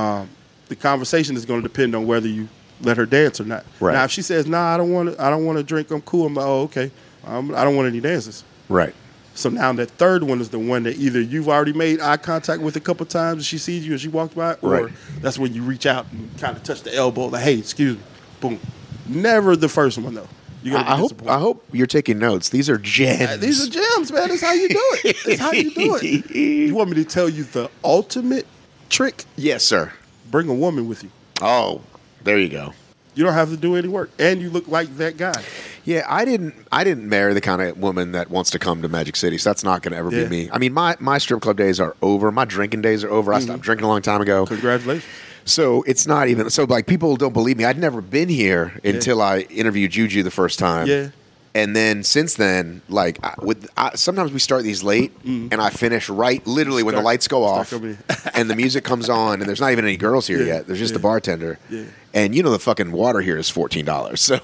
Speaker 4: The conversation is going to depend on whether you let her dance or not.
Speaker 3: Right.
Speaker 4: Now, if she says, "Nah, I don't want to. I don't want to drink. I'm cool." I'm like, "Oh, okay. Um, I don't want any dances."
Speaker 3: Right.
Speaker 4: So now that third one is the one that either you've already made eye contact with a couple times and she sees you and she walked by, or
Speaker 3: Right.
Speaker 4: that's when you reach out and kind of touch the elbow, like, "Hey, excuse me." Boom. Never the first one though. You're gonna
Speaker 3: I, I
Speaker 4: be
Speaker 3: hope.
Speaker 4: disappointed.
Speaker 3: I hope you're taking notes. These are gems.
Speaker 4: Uh, These are gems, man. That's how you do it. That's how you do it. You want me to tell you the ultimate trick?
Speaker 3: Yes, sir.
Speaker 4: Bring a woman with you.
Speaker 3: Oh, there you go.
Speaker 4: You don't have to do any work, and you look like that guy.
Speaker 3: Yeah, I didn't. I didn't marry the kind of woman that wants to come to Magic City. So that's not going to ever
Speaker 4: Yeah.
Speaker 3: be me. I mean, my my strip club days are over. My drinking days are over. I
Speaker 4: Mm-hmm.
Speaker 3: stopped drinking a long time ago.
Speaker 4: Congratulations.
Speaker 3: So it's not even. So like people don't believe me. I'd never been here until I interviewed Juju the first time.
Speaker 4: Yeah.
Speaker 3: And then since then, like I, with I, sometimes we start these late, and I finish right literally when the
Speaker 4: Start-
Speaker 3: lights go
Speaker 4: start
Speaker 3: off,
Speaker 4: coming
Speaker 3: and the music comes on, and there's not even any girls here
Speaker 4: Yeah,
Speaker 3: yet. There's just
Speaker 4: yeah,
Speaker 3: the bartender,
Speaker 4: yeah.
Speaker 3: and you know the fucking water here is fourteen dollars. So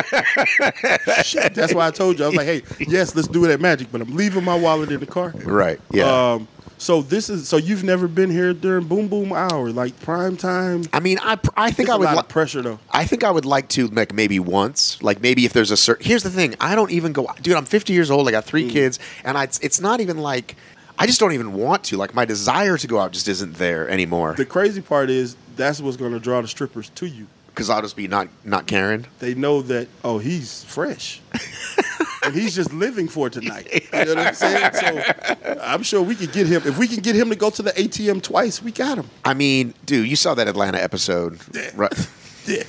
Speaker 4: Shit. That's why I told you. I was like, "Hey, yes, let's do it at Magic," but I'm leaving my wallet in the car.
Speaker 3: right, yeah.
Speaker 4: Um, so this is so you've never been here during Boom Boom Hour, like prime time.
Speaker 3: I mean, I I think
Speaker 4: It's
Speaker 3: I
Speaker 4: a
Speaker 3: would
Speaker 4: lot
Speaker 3: li-
Speaker 4: of pressure though.
Speaker 3: I think I would like to like maybe once, like maybe if there's a certain. Here's the thing: I don't even go, dude. I'm fifty years old. I got
Speaker 4: Mm.
Speaker 3: three kids, and I, it's, it's not even like I just don't even want to. Like my desire to go out just isn't there anymore
Speaker 4: The crazy part is that's what's going to draw the strippers to you.
Speaker 3: because I'll just be not not caring.
Speaker 4: They know that oh he's fresh, and he's just living for tonight. You know what I'm saying? So I'm sure we could get him if we can get him to go to the A T M twice. We got him.
Speaker 3: I mean, dude, you saw that Atlanta episode, right?
Speaker 4: Yeah.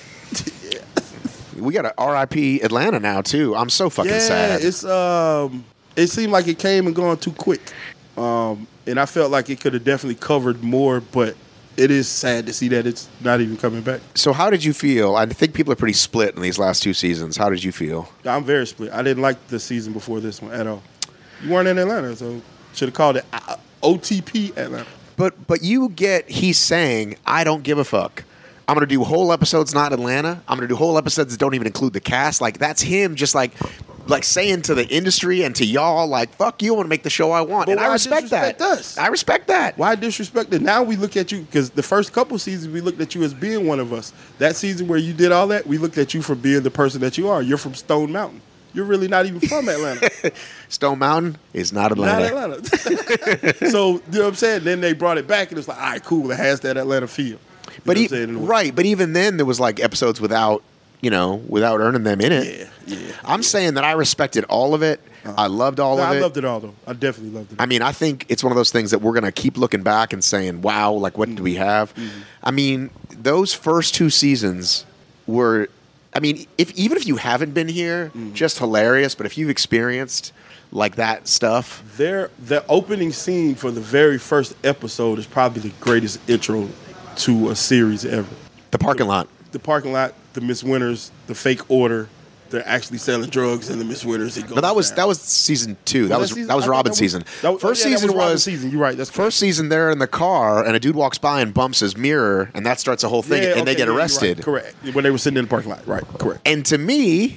Speaker 3: We got a R I P Atlanta now too. I'm so fucking
Speaker 4: Yeah,
Speaker 3: sad.
Speaker 4: it's um, it seemed like it came and gone too quick, um, and I felt like it could have definitely covered more. But it is sad to see that it's not even coming back.
Speaker 3: So how did you feel? I think people are pretty split in these last two seasons. How did you feel?
Speaker 4: I'm very split. I didn't like the season before this one at all. You weren't in Atlanta, so should have called it uh, O T P Atlanta.
Speaker 3: But but you get he's saying I don't give a fuck. I'm gonna do whole episodes not Atlanta. I'm gonna do whole episodes that don't even include the cast. Like that's him just like like saying to the industry and to y'all like fuck you. I want to make the show I want,
Speaker 4: But
Speaker 3: and I
Speaker 4: why
Speaker 3: respect that.
Speaker 4: disrespect us?
Speaker 3: I respect that.
Speaker 4: Why disrespect it? Now we look at you because the first couple seasons we looked at you as being one of us. That season where you did all that, we looked at you for being the person that you are. You're from Stone Mountain. You're really not even from Atlanta.
Speaker 3: Stone Mountain is not Atlanta.
Speaker 4: Not Atlanta. So, you know what I'm saying? Then they brought it back and it's like, all right, cool. It has that Atlanta feel. You
Speaker 3: But
Speaker 4: know
Speaker 3: e-
Speaker 4: what I'm saying? In a way.
Speaker 3: right, but even then there was like episodes without you know without earning them in it.
Speaker 4: Yeah, yeah.
Speaker 3: I'm saying that I respected all of it. I loved all
Speaker 4: No,
Speaker 3: of
Speaker 4: I
Speaker 3: it.
Speaker 4: loved it all, though. I definitely loved it.
Speaker 3: I mean, I think it's one of those things that we're going to keep looking back and saying, wow, like, what do we have? I mean, those first two seasons were, I mean, if even if you haven't been here, just hilarious. But if you've experienced like that stuff,
Speaker 4: Their the opening scene for the very first episode is probably the greatest intro to a series ever.
Speaker 3: the parking lot.
Speaker 4: The parking lot, the Miss Winters, the fake order. They're actually selling drugs in the Miss Winters. It goes
Speaker 3: No, that was
Speaker 4: down.
Speaker 3: that was season two. That
Speaker 4: Was
Speaker 3: was
Speaker 4: that season?
Speaker 3: that was
Speaker 4: I thought
Speaker 3: Robin's
Speaker 4: that was-
Speaker 3: season.
Speaker 4: that was-
Speaker 3: First
Speaker 4: yeah, that
Speaker 3: season
Speaker 4: was Robin's
Speaker 3: was
Speaker 4: season. You're right. That's
Speaker 3: first season. They're in the car, and a dude walks by and bumps his mirror, and that starts a whole thing,
Speaker 4: Yeah,
Speaker 3: and they
Speaker 4: okay,
Speaker 3: get
Speaker 4: yeah, you're right.
Speaker 3: arrested.
Speaker 4: Correct. When they were sitting in the parking lot. Right. Correct.
Speaker 3: And to me,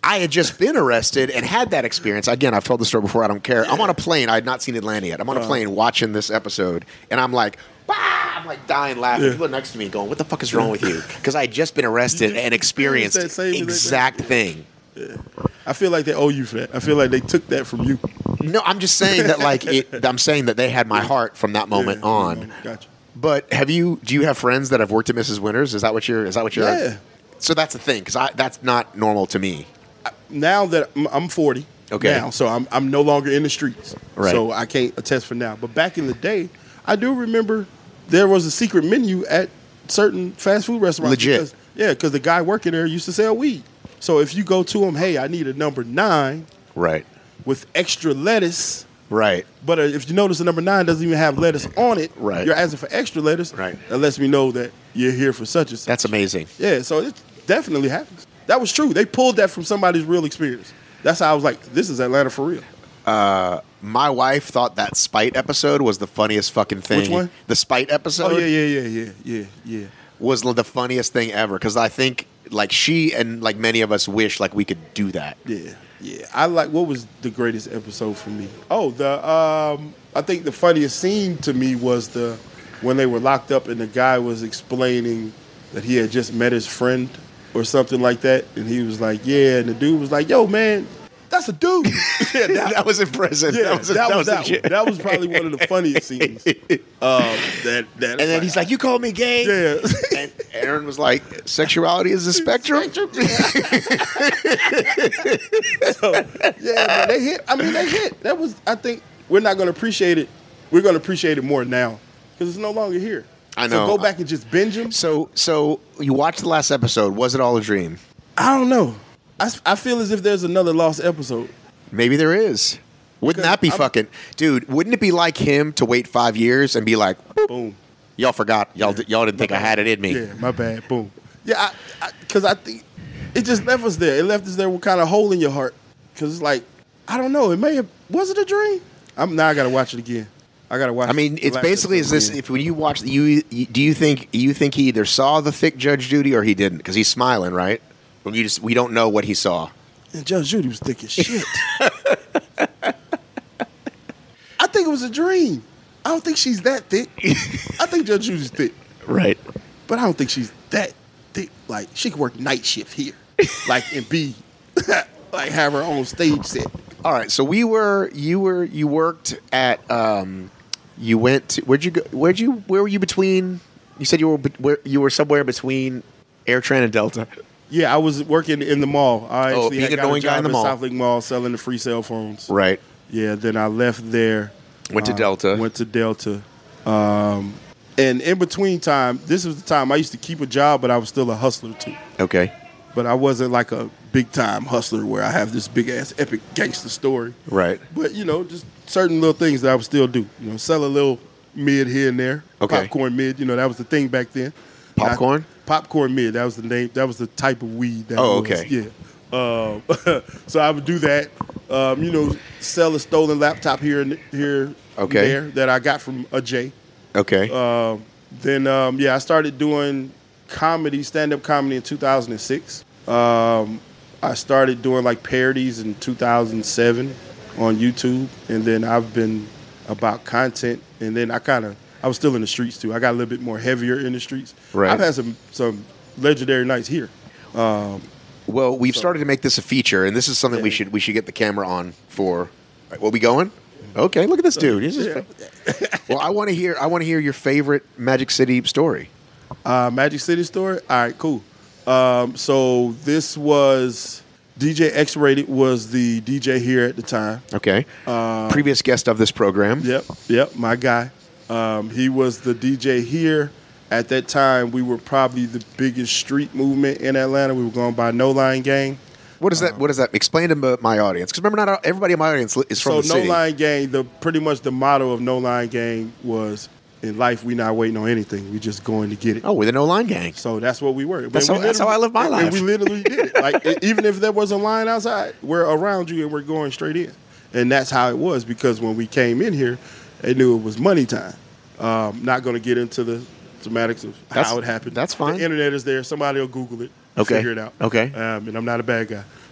Speaker 3: I had just been arrested and had that experience. Again, I've told the story before. I don't care. I'm on a plane. I had not seen Atlanta yet. I'm on a plane watching this episode, and I'm like, bah! I'm like dying laughing.
Speaker 4: Yeah.
Speaker 3: People are next to me going, what the fuck is wrong with you? Because I had just been arrested and experienced
Speaker 4: that same
Speaker 3: exact thing.
Speaker 4: Yeah. I feel like they owe you for that. I feel like they took that from you.
Speaker 3: No, I'm just saying that, like, it, I'm saying that they had my heart from that moment
Speaker 4: Yeah,
Speaker 3: on.
Speaker 4: Gotcha.
Speaker 3: But have you? Do you have friends that have worked at Missus Winters? Is that what you're? Is that what you're?
Speaker 4: Yeah.
Speaker 3: So that's the thing, because that's not normal to me.
Speaker 4: Now that I'm- I'm forty,
Speaker 3: Okay.
Speaker 4: now, so I'm I'm no longer in the streets,
Speaker 3: Right.
Speaker 4: so I can't attest for now. But back in the day, I do remember there was a secret menu at certain fast food restaurants.
Speaker 3: Legit.
Speaker 4: Because, yeah, because the guy working there used to sell weed. So if you go to him, hey, I need a number nine
Speaker 3: Right.
Speaker 4: with extra lettuce.
Speaker 3: Right.
Speaker 4: But uh, if you notice the number nine doesn't even have lettuce on it,
Speaker 3: Right.
Speaker 4: you're asking for extra lettuce.
Speaker 3: Right.
Speaker 4: That lets me know that you're here for such and such.
Speaker 3: That's amazing.
Speaker 4: Yeah, so it definitely happens. That was true. They pulled that from somebody's real experience. That's how I was like, this is Atlanta for real.
Speaker 3: My wife thought that Spite episode was the funniest fucking thing.
Speaker 4: Which one?
Speaker 3: The Spite episode.
Speaker 4: Oh, yeah, yeah, yeah, yeah, yeah, yeah.
Speaker 3: was the funniest thing ever, because I think like she and like many of us wish like we could do that.
Speaker 4: Yeah, yeah. I like, what was the greatest episode for me? Oh, the, um, I think the funniest scene to me was the, when they were locked up and the guy was explaining that he had just met his friend or something like that. And he was like, yeah. And the dude was like, yo, man, that's a dude. Yeah, that,
Speaker 3: That was in prison.
Speaker 4: yeah,
Speaker 3: that was,
Speaker 4: that, was, that,
Speaker 3: legit.
Speaker 4: one. That was probably one of the funniest scenes. Um, that, that,
Speaker 3: And then he's like, "You called me gay."
Speaker 4: yeah.
Speaker 3: And Aaron was like, "Sexuality is a spectrum."
Speaker 4: So, yeah, man, they hit. I mean, they hit. That was, I think, we're not going to appreciate it. We're going to appreciate it more now because it's no longer here.
Speaker 3: I know.
Speaker 4: So go back and just binge them.
Speaker 3: So, so you watched the last episode. Was it all a dream?
Speaker 4: I don't know. I, s- I feel as if there's another lost episode.
Speaker 3: Maybe there is. Wouldn't
Speaker 4: Because
Speaker 3: that be
Speaker 4: I'm-
Speaker 3: fucking, dude? Wouldn't it be like him to wait five years and be like, "Boop,
Speaker 4: Boom.
Speaker 3: y'all forgot, y'all, di- y'all didn't think I had it in me."
Speaker 4: Yeah, my bad. Boom. Yeah, because I, I, I think it just left us there. It left us there with kind of hole in your heart. Because it's like, I don't know. It may have, was it a dream? I'm Now I got to watch it again. I got to watch
Speaker 3: I mean,
Speaker 4: the
Speaker 3: it's
Speaker 4: last
Speaker 3: basically is
Speaker 4: episode
Speaker 3: this
Speaker 4: again.
Speaker 3: if when you watch the, you, you do you think you think he either saw the thick Judge Judy or he didn't, because he's smiling, right? When you just we don't know what he saw.
Speaker 4: And Judge Judy was thick as shit. I think it was a dream. I don't think she's that thick. I think Judge Judy's thick,
Speaker 3: Right.
Speaker 4: but I don't think she's that thick. Like, she could work night shift here, like, and be, like, have her own stage set.
Speaker 3: All right. So we were you were you worked at um you went to, where'd you go where'd you where were you between you said you were be- where you were somewhere between AirTran and Delta.
Speaker 4: Yeah, I was working in the mall. I
Speaker 3: Oh,
Speaker 4: actually
Speaker 3: being
Speaker 4: had
Speaker 3: a
Speaker 4: got a
Speaker 3: knowing guy
Speaker 4: job
Speaker 3: in the
Speaker 4: at
Speaker 3: mall.
Speaker 4: South Lake Mall selling the free cell phones.
Speaker 3: Right.
Speaker 4: Yeah, then I left there.
Speaker 3: Went to
Speaker 4: uh,
Speaker 3: Delta.
Speaker 4: Went to Delta. Um, and in between time, this was the time I used to keep a job, but I was still a hustler too.
Speaker 3: Okay.
Speaker 4: But I wasn't like a big time hustler where I have this big ass epic gangster story.
Speaker 3: Right.
Speaker 4: But you know, just certain little things that I would still do. You know, sell a little mid here and there.
Speaker 3: Okay.
Speaker 4: Popcorn mid. You know, that was the thing back then.
Speaker 3: Popcorn?
Speaker 4: I- popcorn mid. That was the name. That was the type of weed. That
Speaker 3: Oh,
Speaker 4: was.
Speaker 3: okay.
Speaker 4: Yeah. Um, so I would do that. Um, you know, sell a stolen laptop here and here.
Speaker 3: Okay.
Speaker 4: And there that I got from a J.
Speaker 3: Okay.
Speaker 4: Um, then um, yeah, I started doing comedy, stand up comedy in two thousand six. Um, I started doing like parodies in two thousand seven on YouTube, and then I've been about content. And then I kind of I was still in the streets too. I got a little bit more heavier in the streets.
Speaker 3: Right.
Speaker 4: I've had some some legendary nights here. Um,
Speaker 3: Well, we've started to make this a feature, and this is something we
Speaker 4: Yeah.
Speaker 3: should we should get the camera on for. Right, well, we going? Okay, look at this dude. He's just well, I want to hear. I want to hear your favorite Magic City story.
Speaker 4: Uh, Magic City story. All right, cool. Um, so this was D J X-Rated was the D J here at the time.
Speaker 3: Okay. Previous guest of this program.
Speaker 4: Yep, yep, my guy. Um, he was the D J here. At that time, we were probably the biggest street movement in Atlanta. We were going by No Line Gang.
Speaker 3: What is that? What does that? Explain to my audience, because remember, not everybody in my audience is from
Speaker 4: So
Speaker 3: the
Speaker 4: No
Speaker 3: city.
Speaker 4: Line Gang, the pretty much the motto of No Line Gang was, in life, we not waiting on anything. We just going to get it.
Speaker 3: Oh, we're the No Line Gang.
Speaker 4: So that's what we were.
Speaker 3: That's
Speaker 4: And
Speaker 3: how-
Speaker 4: we
Speaker 3: that's how I live my
Speaker 4: literally-
Speaker 3: life.
Speaker 4: And we literally did it. Like e- even if there was a line outside, we're around you and we're going straight in. And that's how it was, because when we came in here, they knew it was money time. Um, not going to get into the semantics of
Speaker 3: That's-
Speaker 4: how it happened.
Speaker 3: that's fine.
Speaker 4: The internet is there. Somebody will Google it.
Speaker 3: Okay.
Speaker 4: Figure it out.
Speaker 3: Okay.
Speaker 4: Um, and I'm not a bad guy.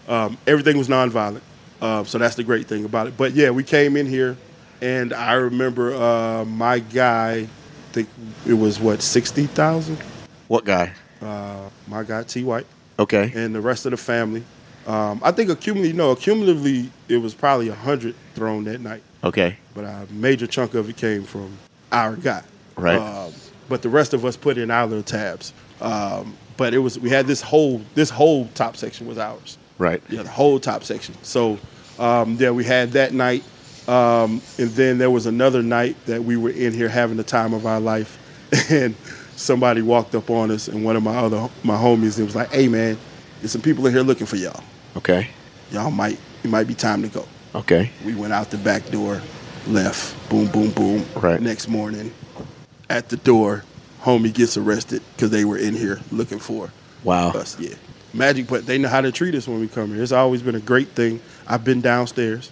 Speaker 4: Um, everything was nonviolent, uh, so that's the great thing about it. But yeah, we came in here, and I remember uh, my guy. I think it was what sixty thousand.
Speaker 3: What guy?
Speaker 4: Uh, my guy T. White.
Speaker 3: Okay.
Speaker 4: And the rest of the family. Um, I think accumulatively, no, accumulatively, it was probably a hundred thrown that night.
Speaker 3: Okay.
Speaker 4: But a major chunk of it came from our guy.
Speaker 3: Right.
Speaker 4: Um, but the rest of us put in our little tabs. Um, but it was we had this whole this whole top section was ours.
Speaker 3: Right.
Speaker 4: Yeah, the whole top section. So um, yeah, we had that night, um, and then there was another night that we were in here having the time of our life, and somebody walked up on us, and one of my other my homies, it was like, "Hey man, there's some people in here looking for y'all.
Speaker 3: Okay.
Speaker 4: Y'all might it might be time to go."
Speaker 3: Okay.
Speaker 4: We went out the back door, left, boom, boom, boom.
Speaker 3: Right.
Speaker 4: Next morning, at the door, homie gets arrested because they were in here looking for
Speaker 3: Wow.
Speaker 4: us. Yeah. Magic, but they know how to treat us when we come here. It's always been a great thing. I've been downstairs.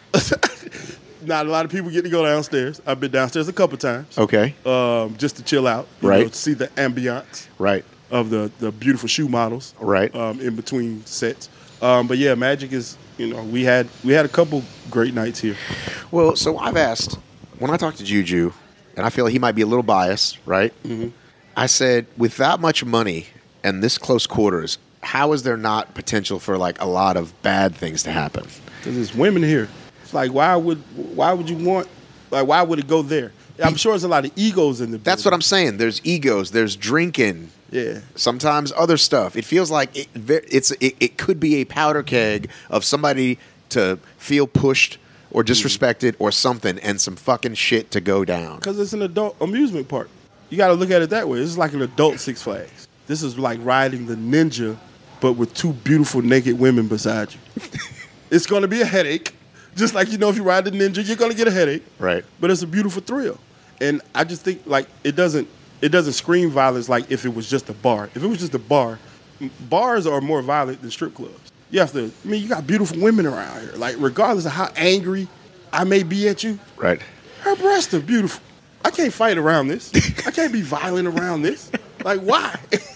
Speaker 4: Not a lot of people get to go downstairs. I've been downstairs a couple times.
Speaker 3: Okay.
Speaker 4: Um, just to chill out. You
Speaker 3: Right.
Speaker 4: know, to see the ambiance
Speaker 3: Right.
Speaker 4: of the, the beautiful shoe models.
Speaker 3: Right.
Speaker 4: Um, in between sets. Um, but yeah, Magic is, you know, we had we had a couple great nights here.
Speaker 3: Well, so I've asked, when I talked to Juju, and I feel like he might be a little biased, right? Mm-hmm. I said, with that much money and this close quarters, how is there not potential for like a lot of bad things to happen?
Speaker 4: Because there's women here. It's like, why would why would you want, like, why would it go there? I'm sure there's a lot of egos in the building.
Speaker 3: That's what I'm saying. There's egos. There's drinking.
Speaker 4: Yeah.
Speaker 3: Sometimes other stuff. It feels like it, it's it, it could be a powder keg of somebody to feel pushed or disrespected or something, and some fucking shit to go down.
Speaker 4: Because it's an adult amusement park. You got to look at it that way. This is like an adult Six Flags. This is like riding the Ninja, but with two beautiful naked women beside you. It's going to be a headache. Just like, you know, if you ride the Ninja, you're going to get a headache.
Speaker 3: Right.
Speaker 4: But it's a beautiful thrill. And I just think, like, it doesn't it doesn't scream violence like if it was just a bar. If it was just a bar, bars are more violent than strip clubs. You have to, I mean, you got beautiful women around here. Like, regardless of how angry I may be at you,
Speaker 3: Right.
Speaker 4: her breasts are beautiful. I can't fight around this. I can't be violent around this. Like, why?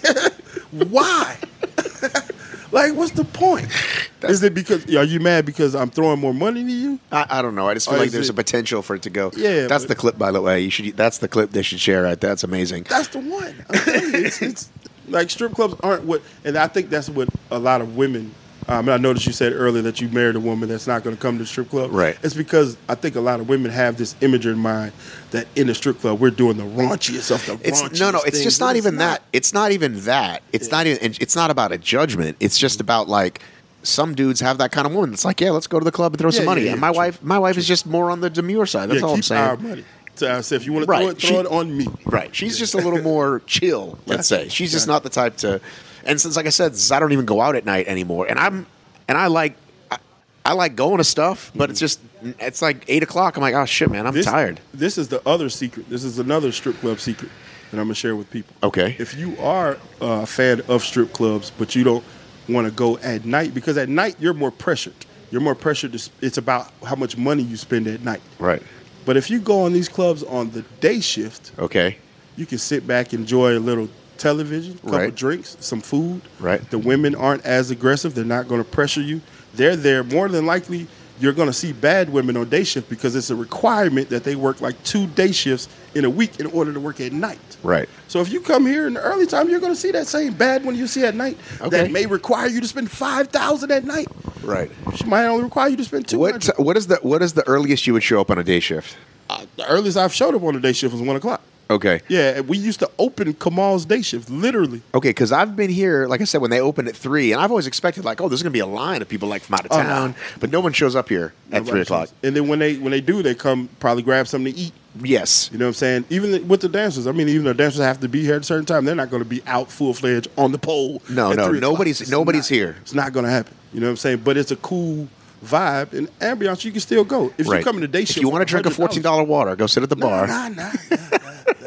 Speaker 4: Why? Like, what's the point? Is it because, are you mad because I'm throwing more money to you?
Speaker 3: I, I don't know. I just feel
Speaker 4: Or
Speaker 3: like
Speaker 4: is
Speaker 3: there's
Speaker 4: it-
Speaker 3: a potential for it to go.
Speaker 4: Yeah,
Speaker 3: That's
Speaker 4: but-
Speaker 3: the clip, by the way. You should. That's the clip they should share. Right. That's amazing.
Speaker 4: That's the one. I'm telling you, it's, it's like strip clubs aren't what, and I think that's what a lot of women. Um, and I noticed you said earlier that you married a woman that's not going to come to the strip club.
Speaker 3: Right.
Speaker 4: It's because I think a lot of women have this image in mind that in the strip club we're doing the raunchiest of the
Speaker 3: It's
Speaker 4: raunchiest
Speaker 3: no, no. It's
Speaker 4: things,
Speaker 3: just
Speaker 4: but
Speaker 3: not
Speaker 4: it's
Speaker 3: even that. It's not even that. It's not even. It's not about a judgment. It's just about like some dudes have that kind of woman. It's like, yeah, let's go to the club and throw
Speaker 4: Yeah,
Speaker 3: some money.
Speaker 4: yeah,
Speaker 3: and
Speaker 4: yeah,
Speaker 3: my
Speaker 4: true,
Speaker 3: wife, my wife is just more on the demure side. That's
Speaker 4: Yeah,
Speaker 3: all I'm
Speaker 4: keep
Speaker 3: saying.
Speaker 4: our money. So I said, if you want to
Speaker 3: Right.
Speaker 4: throw it, throw
Speaker 3: She-
Speaker 4: it on me.
Speaker 3: Right. She's just a little more chill, let's
Speaker 4: Gotcha.
Speaker 3: say. She's just
Speaker 4: Gotcha.
Speaker 3: not the type to. And since, like I said, since I don't even go out at night anymore, and I'm, and I like, I, I like going to stuff, but it's just, it's like eight o'clock. I'm like, oh shit, man, I'm
Speaker 4: This-
Speaker 3: tired.
Speaker 4: This is the other secret. This is another strip club secret that I'm gonna share with people.
Speaker 3: Okay.
Speaker 4: If you are a fan of strip clubs, but you don't want to go at night, because at night you're more pressured. You're more pressured. To, sp- it's about how much money you spend at night.
Speaker 3: Right.
Speaker 4: But if you go on these clubs on the day shift,
Speaker 3: Okay.
Speaker 4: you can sit back, enjoy a little television, couple
Speaker 3: Right.
Speaker 4: drinks, some food.
Speaker 3: Right.
Speaker 4: The women aren't as aggressive. They're not going to pressure you. They're there. More than likely, you're going to see bad women on day shift because it's a requirement that they work like two day shifts in a week in order to work at night.
Speaker 3: Right.
Speaker 4: So if you come here in the early time, you're going to see that same bad one you see at night
Speaker 3: Okay.
Speaker 4: that may require you to spend five thousand dollars at night.
Speaker 3: Right.
Speaker 4: She might only require you to spend two hundred
Speaker 3: What What is the What is the earliest you would show up on a day shift?
Speaker 4: uh, The earliest I've showed up on a day shift was one o'clock.
Speaker 3: Okay.
Speaker 4: Yeah, we used to open Kamal's day shift, literally.
Speaker 3: Okay, because I've been here, like I said, when they opened at three, and I've always expected, like, oh, there's going to be a line of people like from out of
Speaker 4: Oh,
Speaker 3: town,
Speaker 4: no.
Speaker 3: but no one shows up here at
Speaker 4: Nobody
Speaker 3: three o'clock.
Speaker 4: shows. And then when they when they do, they come probably grab something to eat.
Speaker 3: Yes.
Speaker 4: You know what I'm saying? Even with the dancers, I mean, even the dancers have to be here at a certain time. They're not going to be out full fledged on the pole.
Speaker 3: No,
Speaker 4: at
Speaker 3: no,
Speaker 4: three o'clock.
Speaker 3: nobody's-
Speaker 4: It's
Speaker 3: nobody's
Speaker 4: not-
Speaker 3: here.
Speaker 4: It's not going to happen. You know what I'm saying? But it's a cool vibe and ambiance. You can still go if
Speaker 3: Right.
Speaker 4: you come in the day shift.
Speaker 3: If you want to drink a fourteen dollar water, go sit at the bar.
Speaker 4: Nah, nah, nah, nah,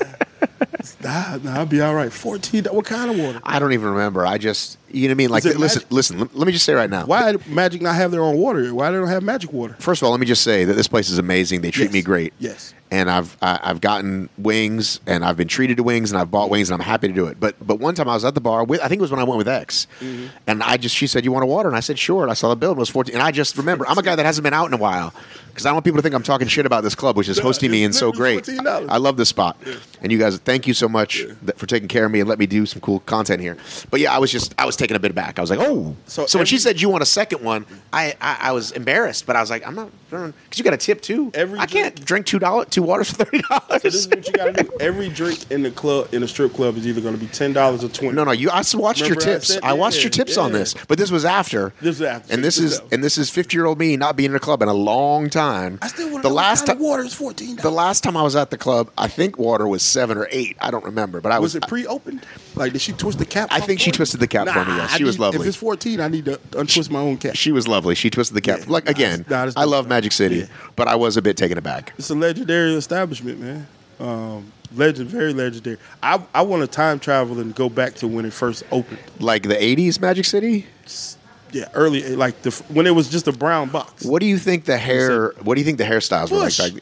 Speaker 4: nah, nah, nah, I'll be all right. fourteen dollars What kind of water?
Speaker 3: I don't even remember. I just, you know what I mean? Like,
Speaker 4: it
Speaker 3: listen,
Speaker 4: magic?
Speaker 3: listen. Let, let me just say right now.
Speaker 4: Why did Magic not have their own water? Why they don't have magic water?
Speaker 3: First of all, let me just say that this place is amazing. They treat
Speaker 4: Yes.
Speaker 3: me great.
Speaker 4: Yes.
Speaker 3: and I've I, I've gotten wings, and I've been treated to wings, and I've bought wings, and I'm happy to do it. But but one time I was at the bar with, I think it was when I went with X, mm-hmm. and I just she said, "You want a water?" And I said, "Sure." And I saw the bill, and it was fourteen. And I just remember, I'm a guy that hasn't been out in a while because I don't want people to think I'm talking shit about this club, which is hosting me and so great.
Speaker 4: fourteen dollars.
Speaker 3: I love this spot,
Speaker 4: yeah.
Speaker 3: and you guys, thank you so much
Speaker 4: yeah.
Speaker 3: that, for taking care of me and let me do some cool content here. But yeah, I was just I was taken a bit aback. I was like, "Oh." So, so every, when she said you want a second one, I, I I was embarrassed, but I was like, "I'm not," because you got a tip too. Every I can't drink, drink two dollars, two waters for thirty dollars.
Speaker 4: So this is what you got to do. Every drink in the club, in a strip club, is either going to be ten dollars or twenty.
Speaker 3: No, no. You. I watched
Speaker 4: Remember
Speaker 3: your tips. I, said, I watched yeah, your tips yeah. on this, but this was after.
Speaker 4: This was after.
Speaker 3: And this is and this is fifty year old me not being in a club in a long time.
Speaker 4: I still want
Speaker 3: to
Speaker 4: know
Speaker 3: last
Speaker 4: what kind of water is fourteen dollars.
Speaker 3: The last time I was at the club, I think water was seven or eight. I don't remember, but I was.
Speaker 4: Was it pre-opened? Like, did she twist the cap?
Speaker 3: I think she twisted the cap
Speaker 4: nah,
Speaker 3: for me. Yes, she
Speaker 4: I
Speaker 3: was
Speaker 4: need,
Speaker 3: lovely.
Speaker 4: If it's fourteen, I need to untwist my own cap.
Speaker 3: She was lovely. She twisted the cap.
Speaker 4: Yeah,
Speaker 3: like again,
Speaker 4: nah, nah,
Speaker 3: I love Magic City,
Speaker 4: yeah.
Speaker 3: but I was a bit taken aback.
Speaker 4: It's a legendary establishment, man. Um, legend, very legendary. I I want to time travel and go back to when it first opened,
Speaker 3: like the eighties Magic City.
Speaker 4: Yeah, early, like the when it was just a brown box.
Speaker 3: What do you think the hair? What do you think the hairstyles
Speaker 4: Bush.
Speaker 3: were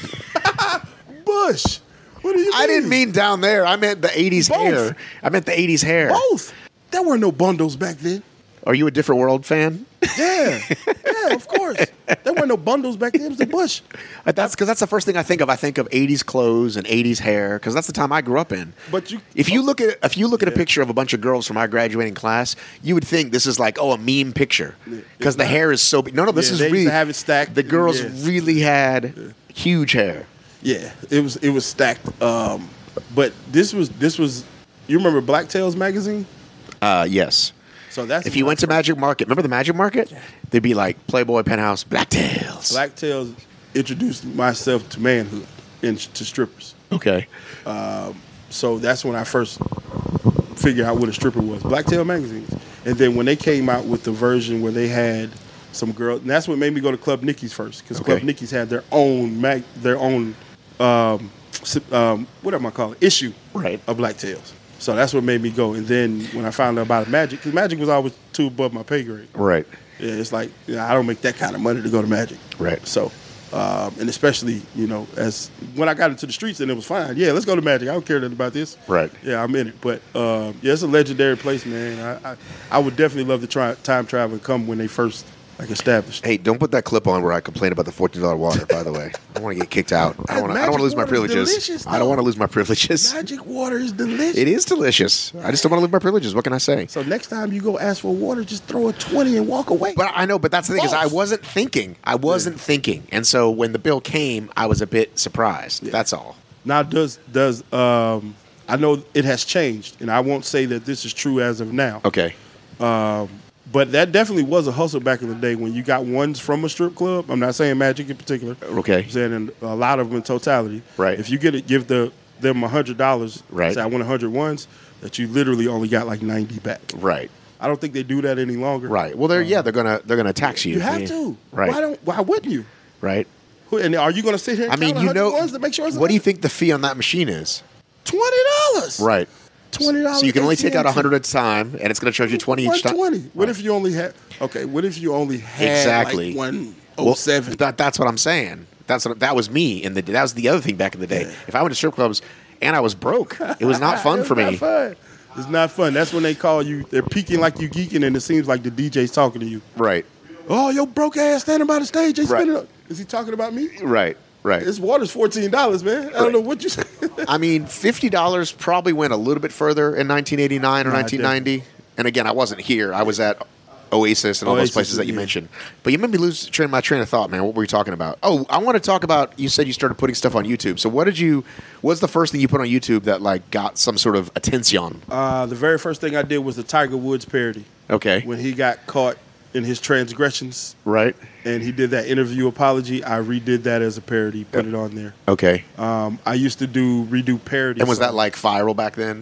Speaker 3: like?
Speaker 4: Bush. What do you?
Speaker 3: I
Speaker 4: mean?
Speaker 3: didn't mean down there. I meant the eighties
Speaker 4: Both.
Speaker 3: hair. I meant the eighties hair.
Speaker 4: Both. There were no bundles back then.
Speaker 3: Are you a Different World fan?
Speaker 4: Yeah, yeah, of course. There were no bundles back then. It was the Bush.
Speaker 3: That's because that's the first thing I think of. I think of eighties clothes and eighties hair because that's the time I grew up in.
Speaker 4: But you,
Speaker 3: if you look at if you look at
Speaker 4: yeah.
Speaker 3: a picture of a bunch of girls from our graduating class, you would think this is like oh a meme picture because the hair is so big. No, no, this
Speaker 4: yeah,
Speaker 3: is
Speaker 4: they
Speaker 3: really
Speaker 4: used to have it stacked.
Speaker 3: The girls
Speaker 4: yeah.
Speaker 3: really had
Speaker 4: yeah.
Speaker 3: huge hair.
Speaker 4: Yeah, it was it was stacked. Um, but this was this was. You remember Blacktails magazine?
Speaker 3: Uh, yes.
Speaker 4: So that's
Speaker 3: if you went to Magic Market, remember the Magic Market? Yeah. They'd be like Playboy, Penthouse, Blacktails.
Speaker 4: Blacktails introduced myself to manhood and to strippers.
Speaker 3: Okay.
Speaker 4: Um, so that's when I first figured out what a stripper was. Blacktail magazines, and then when they came out with the version where they had some girls, and that's what made me go to Club Nicky's first because okay. Club Nicky's had their own mag, their own um, um, what am I calling it? issue
Speaker 3: right.
Speaker 4: of Blacktails. So that's what made me go. And then when I found out about Magic, because Magic was always too above my pay grade.
Speaker 3: Right.
Speaker 4: Yeah, it's like, you know, I don't make that kind of money to go to Magic.
Speaker 3: Right.
Speaker 4: So, um, and especially, you know, as when I got into the streets and it was fine. Yeah, let's go to Magic. I don't care nothing about this.
Speaker 3: Right.
Speaker 4: Yeah, I'm in it. But, um, yeah, it's a legendary place, man. I, I, I would definitely love to try time travel and come when they first like established.
Speaker 3: Hey, don't put that clip on where I complain about the fourteen dollar water, by the way. I want to get kicked out. I don't want to lose my privileges. I don't want to lose my privileges.
Speaker 4: Magic water is delicious.
Speaker 3: It is delicious. I just don't want to lose my privileges. What can I say?
Speaker 4: So next time you go ask for water, just throw a twenty and walk away.
Speaker 3: But I know, but that's the thing is I wasn't thinking. I wasn't yeah. thinking. And so when the bill came, I was a bit surprised. Yeah. That's all.
Speaker 4: Now, does, does um, I know it has changed, and I won't say that this is true as of now.
Speaker 3: Okay.
Speaker 4: Um, But that definitely was a hustle back in the day when you got ones from a strip club. I'm not saying Magic in particular.
Speaker 3: Okay.
Speaker 4: I'm saying a lot of them in totality.
Speaker 3: Right.
Speaker 4: If you get it, give the them one hundred dollars,
Speaker 3: right.
Speaker 4: say I want one hundred ones, that you literally only got like ninety back.
Speaker 3: Right.
Speaker 4: I don't think they do that any longer.
Speaker 3: Right. Well, they're
Speaker 4: um,
Speaker 3: yeah, they're gonna they're gonna tax you.
Speaker 4: You have
Speaker 3: yeah.
Speaker 4: to.
Speaker 3: Right.
Speaker 4: Why don't? Why wouldn't you?
Speaker 3: Right.
Speaker 4: And are you going to sit here and
Speaker 3: I mean,
Speaker 4: count
Speaker 3: you know,
Speaker 4: ones to make sure it's
Speaker 3: what do you think the fee on that machine is?
Speaker 4: twenty dollars.
Speaker 3: Right.
Speaker 4: Twenty dollars.
Speaker 3: So you can only take out a hundred at a time, and it's going to charge you twenty each time.
Speaker 4: Twenty. What if you only had? Okay. What if you only had
Speaker 3: exactly
Speaker 4: like one oh seven?
Speaker 3: Well, that, that's what I'm saying. That's what that was me in the. That was the other thing back in the day.
Speaker 4: Yeah.
Speaker 3: If I went to strip clubs and I was broke, it was not fun for
Speaker 4: not
Speaker 3: me.
Speaker 4: Fun. It's not fun. That's when they call you. They're peeking like you geeking, and it seems like the D J's talking to you.
Speaker 3: Right.
Speaker 4: Oh, your broke ass standing by the stage. They
Speaker 3: right.
Speaker 4: spinning up. Is he talking about me?
Speaker 3: Right. Right.
Speaker 4: This water's fourteen dollars, man. I right. don't know what you say.
Speaker 3: I mean, fifty dollars probably went a little bit further in nineteen eighty-nine or
Speaker 4: nah,
Speaker 3: nineteen ninety. And again, I wasn't here. I was at Oasis and all Oasis, those places that you yeah. mentioned. But you made me lose train, my train of thought, man. What were you talking about? Oh, I want to talk about, you said you started putting stuff on YouTube. So what did you, what's the first thing you put on YouTube that like got some sort of attention?
Speaker 4: Uh, the very first thing I did was the Tiger Woods parody.
Speaker 3: Okay.
Speaker 4: When he got caught in his transgressions.
Speaker 3: Right.
Speaker 4: And he did that interview apology. I redid that as a parody, put it on there.
Speaker 3: Okay.
Speaker 4: Um, I used to do redo parodies.
Speaker 3: And was that like viral back then?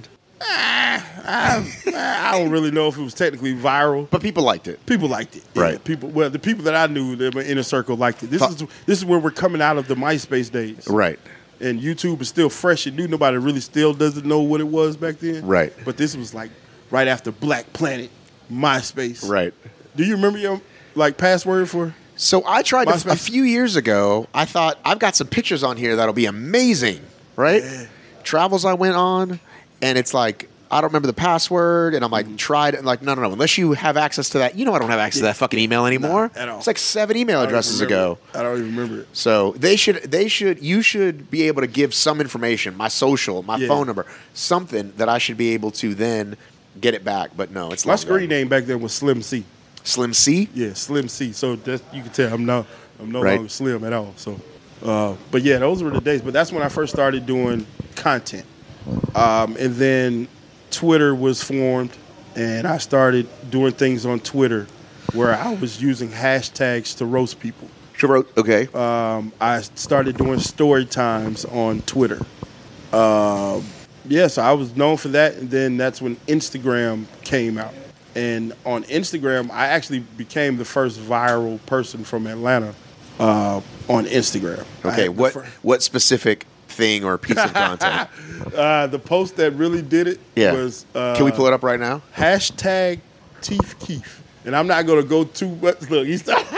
Speaker 4: Ah, I, I don't really know if it was technically viral,
Speaker 3: but people liked it.
Speaker 4: People liked it, yeah.
Speaker 3: Right?
Speaker 4: People, well, the people that I knew, in my inner circle, liked it. This
Speaker 3: F-
Speaker 4: is this is where we're coming out of the MySpace days,
Speaker 3: right?
Speaker 4: And YouTube is still fresh and new. Nobody really still doesn't know what it was back then,
Speaker 3: right?
Speaker 4: But this was like right after Black Planet, MySpace,
Speaker 3: right?
Speaker 4: Do you remember your like password for
Speaker 3: So I tried to, a
Speaker 4: MySpace.
Speaker 3: few years ago. I thought I've got some pictures on here that'll be amazing, right?
Speaker 4: Yeah.
Speaker 3: Travels I went on, and it's like I don't remember the password, and I'm like
Speaker 4: Mm-hmm.
Speaker 3: tried it, and like no, no, no. Unless you have access to that, you know I don't have access to that fucking email anymore.
Speaker 4: at all.
Speaker 3: It's like seven email
Speaker 4: I don't
Speaker 3: addresses
Speaker 4: even remember
Speaker 3: ago.
Speaker 4: it. I don't even remember it.
Speaker 3: So they should, they should, you should be able to give some information, my social, my
Speaker 4: Yeah.
Speaker 3: phone number, something that I should be able to then get it back. But no, it's
Speaker 4: My
Speaker 3: long
Speaker 4: screen
Speaker 3: gone.
Speaker 4: name back then was Slim C.
Speaker 3: Slim C.
Speaker 4: Yeah, Slim C. So that's, you can tell I'm no, I'm no
Speaker 3: Right.
Speaker 4: longer slim at all. So, uh, but yeah, those were the days. But that's when I first started doing content, um, and then Twitter was formed, and I started doing things on Twitter where I was using hashtags to roast people.
Speaker 3: Sure. Okay.
Speaker 4: Um, I started doing story times on Twitter. Um, yeah, so I was known for that, and then that's when Instagram came out. And on Instagram, I actually became the first viral person from Atlanta uh, on Instagram. I
Speaker 3: Okay.
Speaker 4: had the
Speaker 3: What
Speaker 4: fir-
Speaker 3: what specific thing or piece of content?
Speaker 4: uh, the post that really did it
Speaker 3: Yeah.
Speaker 4: was uh,
Speaker 3: Can we pull it up right now?
Speaker 4: hashtag Teeth Keith. And I'm not going to go too much. Look, he's I'm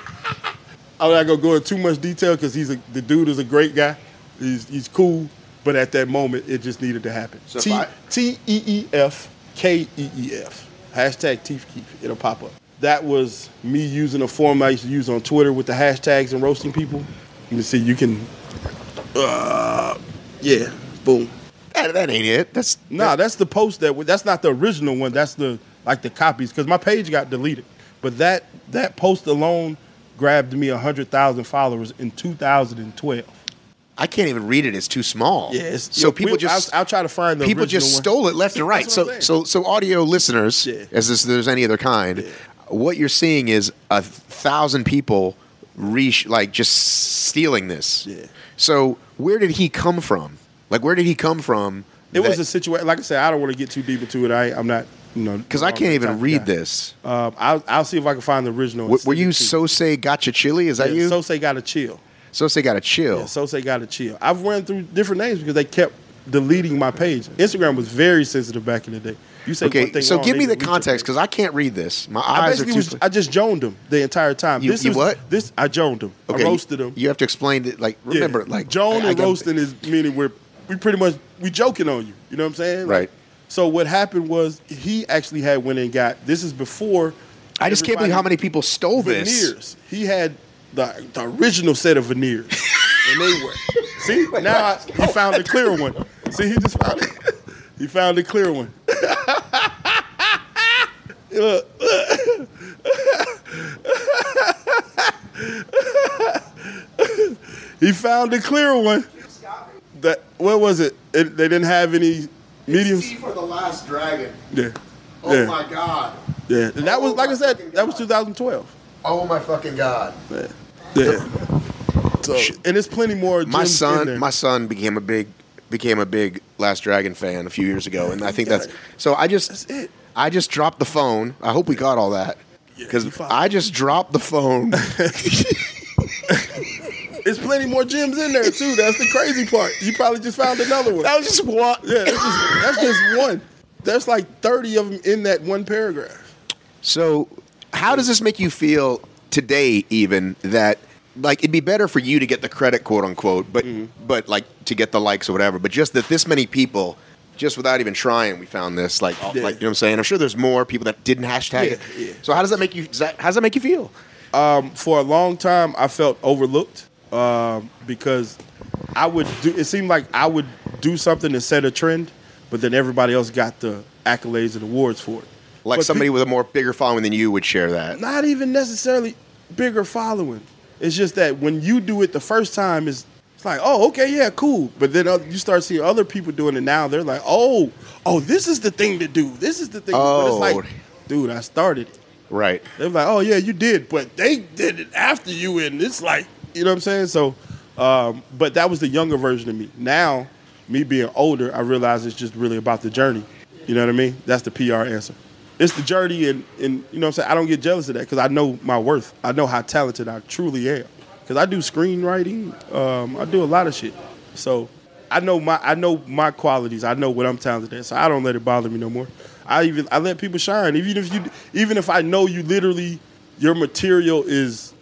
Speaker 4: not going to go into too much detail because he's a, the dude is a great guy. He's he's cool, but at that moment, it just needed to happen.
Speaker 3: So if
Speaker 4: T
Speaker 3: I-
Speaker 4: T E E F K E E F. Hashtag Teeth Keith. It'll pop up. That was me using a form I used to use on Twitter with the hashtags and roasting people. You can see you can. Uh, yeah. Boom.
Speaker 3: That, that ain't it. That's
Speaker 4: Nah, that's the post that that's not the original one. That's the like the copies because my page got deleted. But that that post alone grabbed me a hundred thousand followers in two thousand twelve.
Speaker 3: I can't even read it. It's too small.
Speaker 4: Yeah, it's,
Speaker 3: so
Speaker 4: you know,
Speaker 3: people
Speaker 4: we-
Speaker 3: just
Speaker 4: I'll, I'll try to find the
Speaker 3: people
Speaker 4: original
Speaker 3: just
Speaker 4: one.
Speaker 3: stole it left and right.
Speaker 4: That's what
Speaker 3: So
Speaker 4: I'm
Speaker 3: so so audio listeners,
Speaker 4: Yeah.
Speaker 3: as this, there's any other kind, what you're seeing is a thousand people re like just stealing this.
Speaker 4: Yeah.
Speaker 3: So where did he come from? Like where did he come from?
Speaker 4: It was a situation. Like I said, I don't want to get too deep into it. I I'm not you know
Speaker 3: because I
Speaker 4: I'm
Speaker 3: can't
Speaker 4: that
Speaker 3: even
Speaker 4: type of
Speaker 3: read
Speaker 4: guy.
Speaker 3: this.
Speaker 4: Um, I'll I'll see if I can find the original. and
Speaker 3: W- were
Speaker 4: send it
Speaker 3: you
Speaker 4: to
Speaker 3: Sose Gotcha Chili? Is that
Speaker 4: Yeah,
Speaker 3: you?
Speaker 4: Sose got to chill.
Speaker 3: Sose got to chill.
Speaker 4: Yeah, Sose got to chill. I've run through different names because they kept deleting my page. Instagram was very sensitive back in the day. You say one
Speaker 3: Okay,
Speaker 4: thing
Speaker 3: so
Speaker 4: wrong,
Speaker 3: give
Speaker 4: they
Speaker 3: me the
Speaker 4: delete your
Speaker 3: context
Speaker 4: page.
Speaker 3: because I can't read this. My
Speaker 4: I
Speaker 3: eyes are
Speaker 4: basically
Speaker 3: too.
Speaker 4: was, I just joned him the entire time.
Speaker 3: You-
Speaker 4: this
Speaker 3: you
Speaker 4: was,
Speaker 3: what?
Speaker 4: This I joned him.
Speaker 3: okay,
Speaker 4: I roasted him.
Speaker 3: You have to explain it. Like remember,
Speaker 4: Yeah.
Speaker 3: like
Speaker 4: Joan
Speaker 3: I- I
Speaker 4: and
Speaker 3: got-
Speaker 4: roasting is meaning we're we pretty much we joking on you. You know what I'm saying?
Speaker 3: Right.
Speaker 4: So what happened was he actually had went and got this is before.
Speaker 3: I just can't believe how many
Speaker 4: everybody-
Speaker 3: people stole this.
Speaker 4: veneers. He had the, the original set of veneers, and they were. See, now I, he found the clear one. See, he just found it. He found the clear one. Look, look. He found the clear one. That what was it? it they didn't have any mediums.
Speaker 3: for the last dragon.
Speaker 4: Yeah.
Speaker 3: Oh
Speaker 4: yeah.
Speaker 3: my god.
Speaker 4: Yeah. And that was
Speaker 3: Oh
Speaker 4: like I
Speaker 3: my
Speaker 4: said.
Speaker 3: fucking
Speaker 4: That was
Speaker 3: God.
Speaker 4: twenty twelve.
Speaker 3: Oh my fucking god.
Speaker 4: Yeah. Yeah. So, and there's plenty more.
Speaker 3: My
Speaker 4: gems in
Speaker 3: son,
Speaker 4: there.
Speaker 3: my son became a big, became a big Last Dragon fan a few years ago, and I think that's so. I just,
Speaker 4: That's it.
Speaker 3: I just dropped the phone. I hope we got all that
Speaker 4: you
Speaker 3: because
Speaker 4: fine.
Speaker 3: I just dropped the phone.
Speaker 4: There's plenty more gems in there too. That's the crazy part. You probably just found another one.
Speaker 3: that was just what.
Speaker 4: Yeah, that's just, that's just one. There's like thirty of them in that one paragraph.
Speaker 3: So, how does this make you feel today? Even that, like, it'd be better for you to get the credit, quote unquote, but
Speaker 4: Mm-hmm.
Speaker 3: but like to get the likes or whatever. But just that this many people, just without even trying, we found this. Like, all-
Speaker 4: Yeah.
Speaker 3: like you know what I'm saying? I'm sure there's more people that didn't hashtag
Speaker 4: Yeah,
Speaker 3: it.
Speaker 4: yeah.
Speaker 3: So how does that make you? Does that, how does that make you feel?
Speaker 4: Um, for a long time, I felt overlooked um, because I would do. It seemed like I would do something to set a trend, but then everybody else got the accolades and awards for it.
Speaker 3: Like
Speaker 4: But
Speaker 3: somebody
Speaker 4: peop-
Speaker 3: with a more bigger following than you would share that.
Speaker 4: not even necessarily bigger following. It's just that when you do it the first time, it's, it's like, oh, okay, yeah, cool. But then uh, you start seeing other people doing it now. They're like, oh, oh, this is the thing to do. This is the thing. To do. But
Speaker 3: Oh.
Speaker 4: it's like, dude, I started it.
Speaker 3: Right.
Speaker 4: They're like, oh yeah, you did, but they did it after you, and it's like, you know what I'm saying? So, um, but that was the younger version of me. Now, me being older, I realize it's just really about the journey. You know what I mean? That's the P R answer. It's the journey, and, and you know what I'm saying? I don't get jealous of that because I know my worth. I know how talented I truly am. Because I do screenwriting. Um, I do a lot of shit. So I know my I know my qualities. I know what I'm talented at. So I don't let it bother me no more. I even I let people shine. Even if you even if I know you literally your material is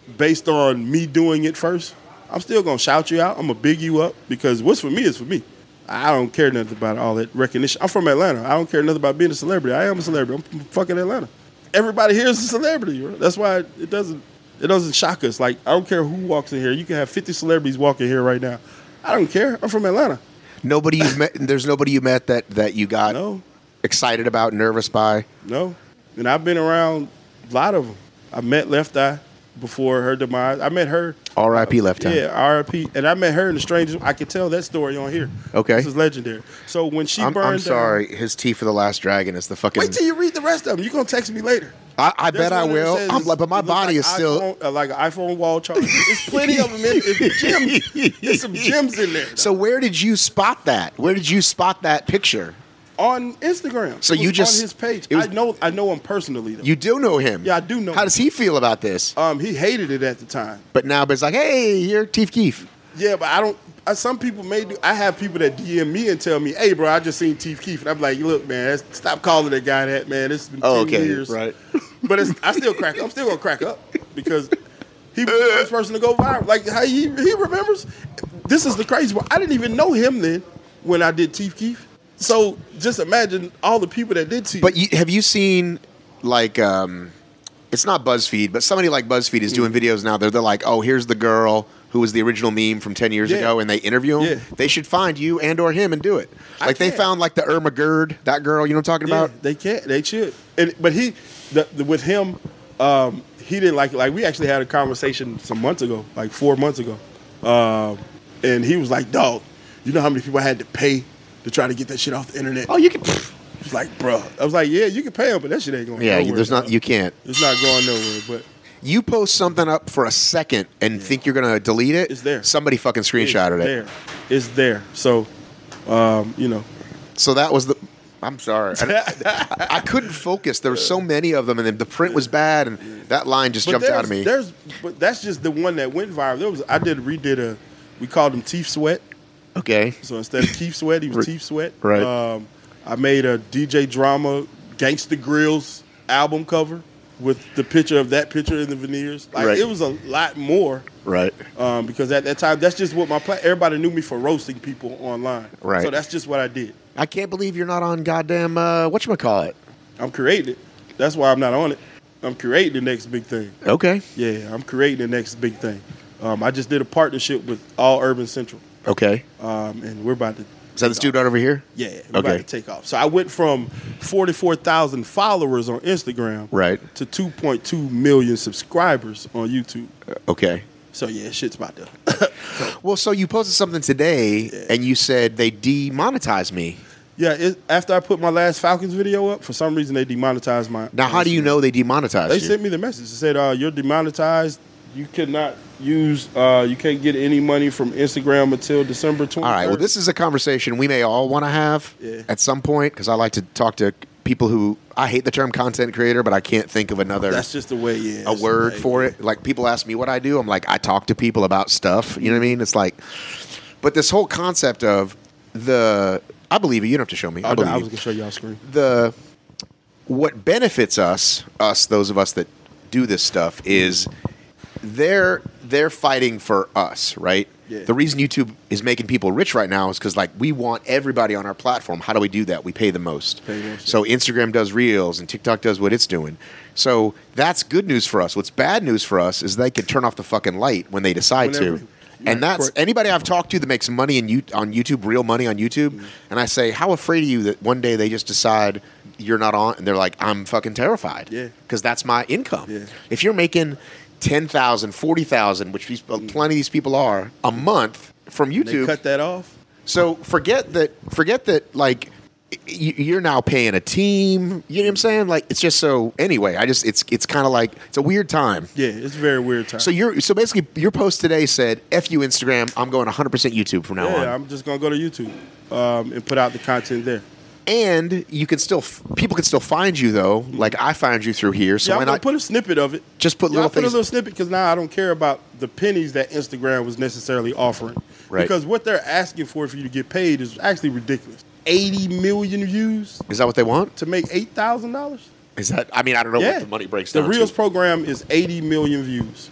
Speaker 4: based on me doing it first, I'm still gonna shout you out. I'm gonna big you up because what's for me is for me. I don't care nothing about all that recognition. I'm from Atlanta. I don't care nothing about being a celebrity. I am a celebrity. I'm from fucking Atlanta. Everybody here is a celebrity. Bro. That's why it doesn't it doesn't shock us. Like I don't care who walks in here. You can have fifty celebrities walking here right now. I don't care. I'm from Atlanta.
Speaker 3: Nobody you've met. There's nobody you met that that you got
Speaker 4: No.
Speaker 3: excited about, nervous by.
Speaker 4: No. And I've been around a lot of them. I met Left Eye before her demise. I met her.
Speaker 3: R I P Left Eye.
Speaker 4: Yeah, R I P And I met her in the strangest. I could tell that story on here.
Speaker 3: Okay.
Speaker 4: This is legendary. So when she
Speaker 3: I'm,
Speaker 4: burned
Speaker 3: I'm
Speaker 4: down-
Speaker 3: sorry. His Tea for the Last Dragon is the fucking.
Speaker 4: Wait till you read the rest of them. You're going to text me later.
Speaker 3: I, I
Speaker 4: There's
Speaker 3: bet I
Speaker 4: one that
Speaker 3: will.
Speaker 4: says
Speaker 3: I'm like, but my
Speaker 4: it looks
Speaker 3: body
Speaker 4: like
Speaker 3: is still.
Speaker 4: iPhone, uh, like an iPhone wall charger. There's plenty of them in it's gems. There's some gems in there.
Speaker 3: So where did you spot that? Where did you spot that picture?
Speaker 4: On Instagram.
Speaker 3: So
Speaker 4: It was
Speaker 3: you just-
Speaker 4: on his page.
Speaker 3: it was-
Speaker 4: I know I know him personally though.
Speaker 3: You do know him.
Speaker 4: Yeah, I do know
Speaker 3: How
Speaker 4: him.
Speaker 3: does he feel about this?
Speaker 4: Um, he hated it at the time.
Speaker 3: But now, but it's like, hey, you're Teef Keef.
Speaker 4: Yeah, but I don't. I, some people may do. I have people that D M me and tell me, "Hey, bro, I just seen Teef Keef," and I'm like, "Look, man, that's- stop calling that guy that, man. It's been
Speaker 3: Oh,
Speaker 4: ten
Speaker 3: okay,
Speaker 4: years."
Speaker 3: right.
Speaker 4: But it's, I still crack. I'm still gonna crack up because he was the first person to go viral. Like how he he remembers. This is the crazy part. I didn't even know him then when I did Teef Keef. So just imagine all the people that did Teef.
Speaker 3: But you, have you seen, like, um, it's not BuzzFeed, but somebody like BuzzFeed is doing videos now. They're, they're like, oh, here's the girl who was the original meme from ten years
Speaker 4: Yeah.
Speaker 3: ago, and they interview him.
Speaker 4: Yeah.
Speaker 3: They should find you and or him and do it.
Speaker 4: I
Speaker 3: Like, they
Speaker 4: can't.
Speaker 3: found, like, the Irma Gerd, that girl, you know what I'm talking
Speaker 4: Yeah,
Speaker 3: about?
Speaker 4: they can't. They should. And but he, the, the, with him, um, he didn't like it. Like we actually had a conversation some months ago, like four months ago, um, and he was like, "Dog, you know how many people I had to pay to try to get that shit off the internet?"
Speaker 3: Oh, you can.
Speaker 4: He's like, "Bro," I was like, "Yeah, you can pay him, but that shit ain't going.
Speaker 3: Yeah,
Speaker 4: nowhere,
Speaker 3: there's not,
Speaker 4: dog.
Speaker 3: you can't.
Speaker 4: It's not going nowhere." But
Speaker 3: You post something up for a second and think you're going to delete it,
Speaker 4: It's there.
Speaker 3: somebody fucking screenshotted
Speaker 4: it's
Speaker 3: it.
Speaker 4: there. It's there. So, um, you know,
Speaker 3: So that was the. I'm sorry. I, I couldn't focus. There were so many of them, and then the print was bad, and that line just
Speaker 4: but
Speaker 3: jumped out
Speaker 4: there's,
Speaker 3: of me.
Speaker 4: there's, but that's just the one that went viral. There was, I did, redid a, we called him Teef Sweat.
Speaker 3: Okay.
Speaker 4: So instead of Keith Sweat, he was
Speaker 3: Right.
Speaker 4: Teef Sweat.
Speaker 3: Right.
Speaker 4: Um, I made a D J Drama Gangsta Grills album cover with the picture of that picture in the veneers. Like
Speaker 3: Right.
Speaker 4: it was a lot more
Speaker 3: Right.
Speaker 4: um, because at that time, that's just what my pla- everybody knew me for roasting people online.
Speaker 3: Right.
Speaker 4: So that's just what I did.
Speaker 3: I can't believe you're not on goddamn uh, whatchamacallit.
Speaker 4: I'm creating it. That's why I'm not on it. I'm creating the next big thing.
Speaker 3: Okay.
Speaker 4: Yeah, I'm creating the next big thing. Um, I just did a partnership with All Urban Central,
Speaker 3: Okay.
Speaker 4: um, and we're about to.
Speaker 3: Is that this dude right over here?
Speaker 4: Yeah, we're
Speaker 3: Okay.
Speaker 4: about to take off. So I went from forty-four thousand followers on Instagram
Speaker 3: Right.
Speaker 4: to two point two million subscribers on YouTube.
Speaker 3: Okay.
Speaker 4: So yeah, shit's about to.
Speaker 3: Well, so you posted something today,
Speaker 4: Yeah.
Speaker 3: and you said they demonetized me.
Speaker 4: Yeah, it, after I put my last Falcons video up, for some reason they demonetized my.
Speaker 3: Now, how do you know they demonetized
Speaker 4: They
Speaker 3: you?
Speaker 4: sent me the message. It said, uh, "You're demonetized. You cannot use. Uh, you can't get any money from Instagram until December twenty-third."
Speaker 3: All right. Well, this is a conversation we may all want to have
Speaker 4: Yeah.
Speaker 3: at some point, because I like to talk to people who I hate the term content creator, but I can't think of another
Speaker 4: That's just the way. Yeah,
Speaker 3: a
Speaker 4: it's
Speaker 3: word
Speaker 4: like-
Speaker 3: for it. Like people ask me what I do, I'm like I talk to people about stuff. You know what I mean? It's like, but this whole concept of the I believe it. You don't have to show me. I
Speaker 4: I,
Speaker 3: believe
Speaker 4: I
Speaker 3: you.
Speaker 4: was gonna show y'all screen.
Speaker 3: the what benefits us, us those of us that do this stuff, is they're they're fighting for us, right?
Speaker 4: Yeah.
Speaker 3: The reason YouTube is making people rich right now is because like we want everybody on our platform. How do we do that? We pay the most.
Speaker 4: Pay the most,
Speaker 3: So Instagram does Reels and TikTok does what it's doing. So that's good news for us. What's bad news for us is they can turn off the fucking light when they decide
Speaker 4: Whenever.
Speaker 3: to. And that's
Speaker 4: Correct.
Speaker 3: anybody I've talked to that makes money in you, on YouTube, real money on YouTube,
Speaker 4: Mm-hmm.
Speaker 3: and I say, how afraid are you that one day they just decide you're not on? And they're like, I'm fucking terrified.
Speaker 4: Yeah.
Speaker 3: Because that's my income.
Speaker 4: Yeah.
Speaker 3: If you're making ten thousand, forty thousand, which these, plenty of these people are, a month from
Speaker 4: They
Speaker 3: YouTube,
Speaker 4: cut that off.
Speaker 3: so forget that. Forget that. Like y- you're now paying a team. You know what I'm saying? Like it's just so. Anyway, I just it's it's kind of like it's a weird time.
Speaker 4: Yeah, it's a very weird time.
Speaker 3: So you're so basically your post today said, "F you Instagram. I'm going one hundred percent YouTube from now on."
Speaker 4: yeah, I'm just gonna go to YouTube um, and put out the content there.
Speaker 3: And you can still people can still find you though. Like I found you through here. So
Speaker 4: Yeah,
Speaker 3: why
Speaker 4: I'm gonna
Speaker 3: not
Speaker 4: put a snippet of it.
Speaker 3: just put
Speaker 4: Yeah,
Speaker 3: little
Speaker 4: I'll put a
Speaker 3: things?
Speaker 4: little snippet because now I don't care about the pennies that Instagram was necessarily offering.
Speaker 3: Right.
Speaker 4: Because what they're asking for for you to get paid is actually ridiculous. eighty million views
Speaker 3: Is that what they want?
Speaker 4: to make eight thousand dollars?
Speaker 3: Is that? I mean, I don't know
Speaker 4: Yeah.
Speaker 3: what the money breaks
Speaker 4: The
Speaker 3: down
Speaker 4: Reels
Speaker 3: to.
Speaker 4: program is eighty million views. I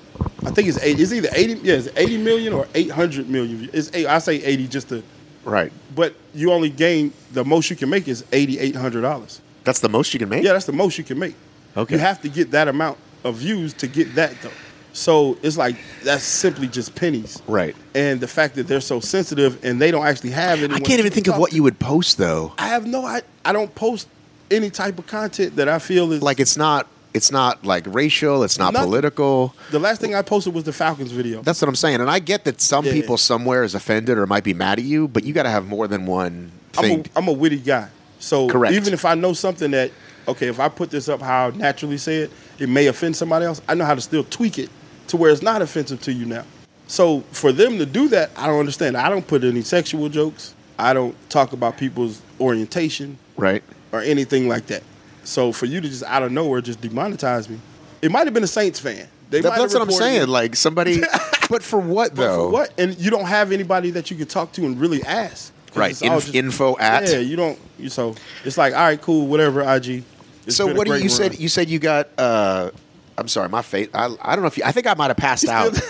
Speaker 4: I think it's eighty. It's either eighty. Yeah, it's eighty million or eight hundred million. It's eight, I say eighty just to.
Speaker 3: Right.
Speaker 4: But you only gain the most you can make is eighty eight hundred dollars.
Speaker 3: That's the most you can make.
Speaker 4: Yeah, that's the most you can make.
Speaker 3: Okay.
Speaker 4: You have to get that amount of views to get that though. So it's like that's simply just pennies.
Speaker 3: Right.
Speaker 4: And the fact that they're so sensitive and they don't actually have it.
Speaker 3: I can't even think of what you would post though.
Speaker 4: I have no. I I don't post any type of content that I feel is
Speaker 3: like it's not. It's not like racial. It's not
Speaker 4: Nothing.
Speaker 3: political.
Speaker 4: The last thing I posted was the Falcons video.
Speaker 3: That's what I'm saying. And I get that some
Speaker 4: Yeah.
Speaker 3: people somewhere is offended or might be mad at you, but you got to have more than one thing.
Speaker 4: I'm a, I'm a witty guy. So
Speaker 3: Correct.
Speaker 4: even if I know something that, okay, if I put this up how I naturally say it, it may offend somebody else, I know how to still tweak it to where it's not offensive to you now. So for them to do that, I don't understand. I don't put any sexual jokes. I don't talk about people's orientation.
Speaker 3: Right.
Speaker 4: Or anything like that. So for you to just out of nowhere just demonetize me, it might have been a Saints fan. They
Speaker 3: That-
Speaker 4: might
Speaker 3: that's
Speaker 4: have
Speaker 3: what I'm
Speaker 4: reported
Speaker 3: saying.
Speaker 4: it.
Speaker 3: Like somebody, but for what
Speaker 4: But
Speaker 3: though?
Speaker 4: for what? And you don't have anybody that you could talk to and really ask. 'Cause
Speaker 3: Right.
Speaker 4: it's all
Speaker 3: Inf- info at.
Speaker 4: Yeah, you don't. You so it's like, all right, cool, whatever. I G. It's
Speaker 3: So
Speaker 4: been a
Speaker 3: what do you
Speaker 4: great
Speaker 3: said?
Speaker 4: run.
Speaker 3: You said you got. Uh, I'm sorry, my face. I, I don't know if you. I think I might have passed out.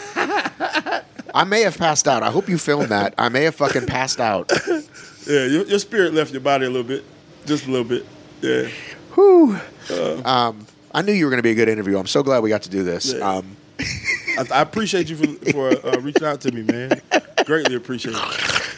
Speaker 3: I may have passed out. I hope you filmed that. I may have fucking passed out.
Speaker 4: Yeah, your, your spirit left your body a little bit, just a little bit. Yeah.
Speaker 3: Whew. Um, I knew you were going to be a good interview. I'm so glad we got to do this.
Speaker 4: Yeah.
Speaker 3: Um,
Speaker 4: I, I appreciate you for, for uh, reaching out to me, man. Greatly appreciate it.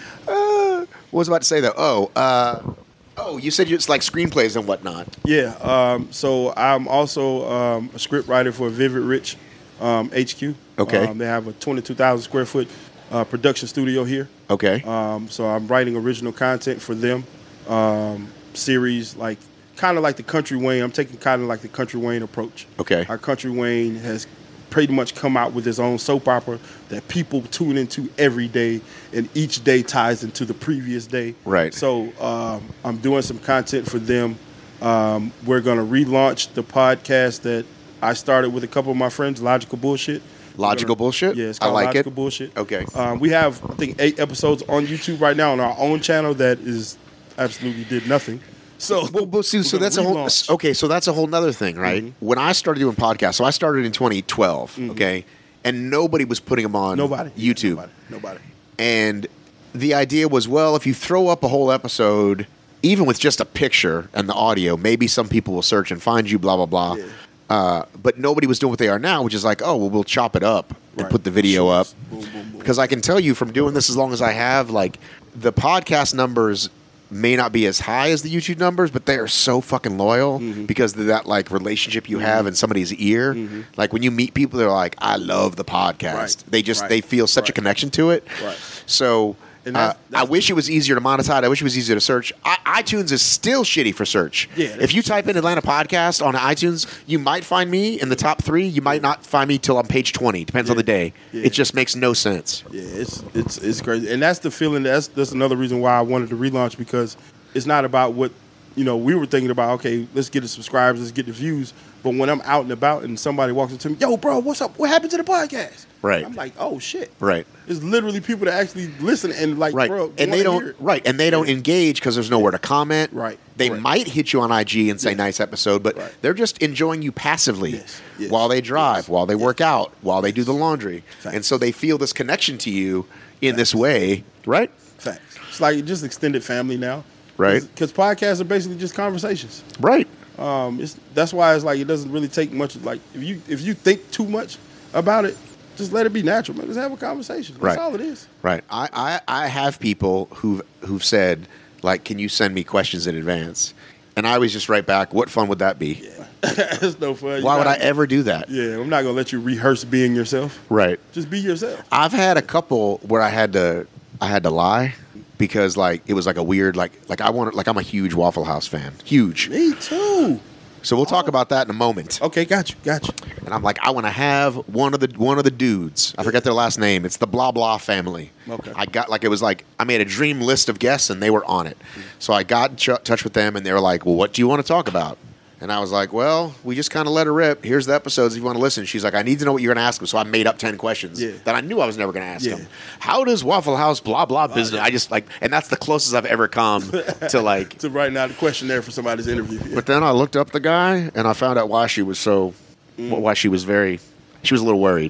Speaker 3: uh, what was I about to say though? Oh, uh, oh, you said it's like screenplays and whatnot.
Speaker 4: Yeah. Um, so I'm also um, a script writer for Vivid Rich um, H Q.
Speaker 3: Okay.
Speaker 4: Um, they have a twenty-two thousand square foot uh, production studio here.
Speaker 3: Okay.
Speaker 4: Um, so I'm writing original content for them. Um, series like kind of like the Country Wayne. I'm taking kind of like the Country Wayne approach.
Speaker 3: Okay.
Speaker 4: Our Country Wayne has pretty much come out with his own soap opera that people tune into every day, and each day ties into the previous day.
Speaker 3: Right.
Speaker 4: So um, I'm doing some content for them. Um, we're going to relaunch the podcast that I started with a couple of my friends, Logical Bullshit.
Speaker 3: Logical Bullshit?
Speaker 4: Yeah, it's
Speaker 3: I
Speaker 4: called
Speaker 3: like
Speaker 4: Logical
Speaker 3: it.
Speaker 4: Bullshit.
Speaker 3: Okay.
Speaker 4: Um, we have, I think, eight episodes on YouTube right now on our own channel that is absolutely did nothing. So,
Speaker 3: Well, but see,
Speaker 4: we're
Speaker 3: so
Speaker 4: gonna
Speaker 3: that's a whole
Speaker 4: relaunch.
Speaker 3: okay. So that's a whole nother thing, right?
Speaker 4: Mm-hmm.
Speaker 3: When I started doing podcasts, so I started in twenty twelve, okay, and nobody was putting them on
Speaker 4: Nobody.
Speaker 3: YouTube.
Speaker 4: Nobody. Nobody.
Speaker 3: And the idea was, well, if you throw up a whole episode, even with just a picture and the audio, maybe some people will search and find you, blah, blah, blah.
Speaker 4: Yeah.
Speaker 3: Uh, but nobody was doing what they are now, which is like, oh, well, we'll chop it up and
Speaker 4: Right.
Speaker 3: put the video up.
Speaker 4: Shorts. Boom, boom, boom.
Speaker 3: Because I can tell you from doing this as long as I have, like, the podcast numbers may not be as high as the YouTube numbers, but they are so fucking loyal
Speaker 4: Mm-hmm.
Speaker 3: because of that, like, relationship you have in somebody's ear. Like, when you meet people, they're like, I love the podcast.
Speaker 4: Mm-hmm. Right.
Speaker 3: They just,
Speaker 4: Right.
Speaker 3: they feel such a
Speaker 4: Right.
Speaker 3: connection to it.
Speaker 4: Right.
Speaker 3: So...
Speaker 4: And
Speaker 3: Uh,
Speaker 4: that's-
Speaker 3: I
Speaker 4: that's-
Speaker 3: wish it was easier to monetize. I wish it was easier to search. I- iTunes is still shitty for search.
Speaker 4: Yeah,
Speaker 3: if you type in Atlanta Podcast on iTunes, you might find me in the top three. You might not find me till on page twenty. Depends on the day.
Speaker 4: Yeah.
Speaker 3: It just makes no sense.
Speaker 4: Yeah, it's it's it's crazy, and that's the feeling. That's that's another reason why I wanted to relaunch, because it's not about what you know we were thinking about. Okay, let's get the subscribers, let's get the views. But when I'm out and about and somebody walks up to me, yo, bro, what's up? What happened to the podcast?
Speaker 3: Right.
Speaker 4: I'm like, oh shit.
Speaker 3: Right.
Speaker 4: It's literally people that actually listen and like,
Speaker 3: Right.
Speaker 4: bro,
Speaker 3: and they
Speaker 4: wanna
Speaker 3: don't
Speaker 4: hear it.
Speaker 3: right. And they don't engage because there's nowhere to comment.
Speaker 4: Right.
Speaker 3: They
Speaker 4: Right.
Speaker 3: might hit you on I G and say
Speaker 4: Yes.
Speaker 3: nice episode, but
Speaker 4: Right.
Speaker 3: they're just enjoying you passively
Speaker 4: Yes. Yes.
Speaker 3: while they drive,
Speaker 4: Yes.
Speaker 3: while they work
Speaker 4: Yes.
Speaker 3: out, while they do the laundry.
Speaker 4: Facts.
Speaker 3: And so they feel this connection to you in this way, right?
Speaker 4: Facts. It's like just extended family now,
Speaker 3: Right.
Speaker 4: Because podcasts are basically just conversations.
Speaker 3: Right.
Speaker 4: Um, it's that's why it's like it doesn't really take much. Like if you if you think too much about it, just let it be natural, man. Just have a conversation. That's
Speaker 3: Right.
Speaker 4: all it is.
Speaker 3: Right. I, I, I have people who've who've said, like, can you send me questions in advance? And I always just write back, what fun would that be?
Speaker 4: It's no fun. You
Speaker 3: Why would I
Speaker 4: gotta-
Speaker 3: ever do that?
Speaker 4: Yeah, I'm not gonna let you rehearse being yourself.
Speaker 3: Right.
Speaker 4: Just be yourself.
Speaker 3: I've had a couple where I had to I had to lie because like it was like a weird like like I wanted like I'm a huge Waffle House fan. Huge.
Speaker 4: Me too.
Speaker 3: So we'll talk about that in a moment.
Speaker 4: Okay, got you, got you.
Speaker 3: And I'm like, I want to have one of the one of the dudes. I forget their last name. It's the blah blah family.
Speaker 4: Okay.
Speaker 3: I got like it was like I made a dream list of guests and they were on it. So I got in ch- touch with them and they were like, well, what do you want to talk about? And I was like, well, we just kind of let her rip. Here's the episodes if you want to listen. She's like, I need to know what you're going to ask them. So I made up ten questions
Speaker 4: Yeah.
Speaker 3: that I knew I was never going to ask
Speaker 4: Yeah.
Speaker 3: them. How does Waffle House blah blah business?
Speaker 4: yeah.
Speaker 3: I just like, and that's the closest I've ever come to like.
Speaker 4: To write out the questionnaire for somebody's interview. Yeah.
Speaker 3: But then I looked up the guy and I found out why she was so, why she was very, she was a little worried.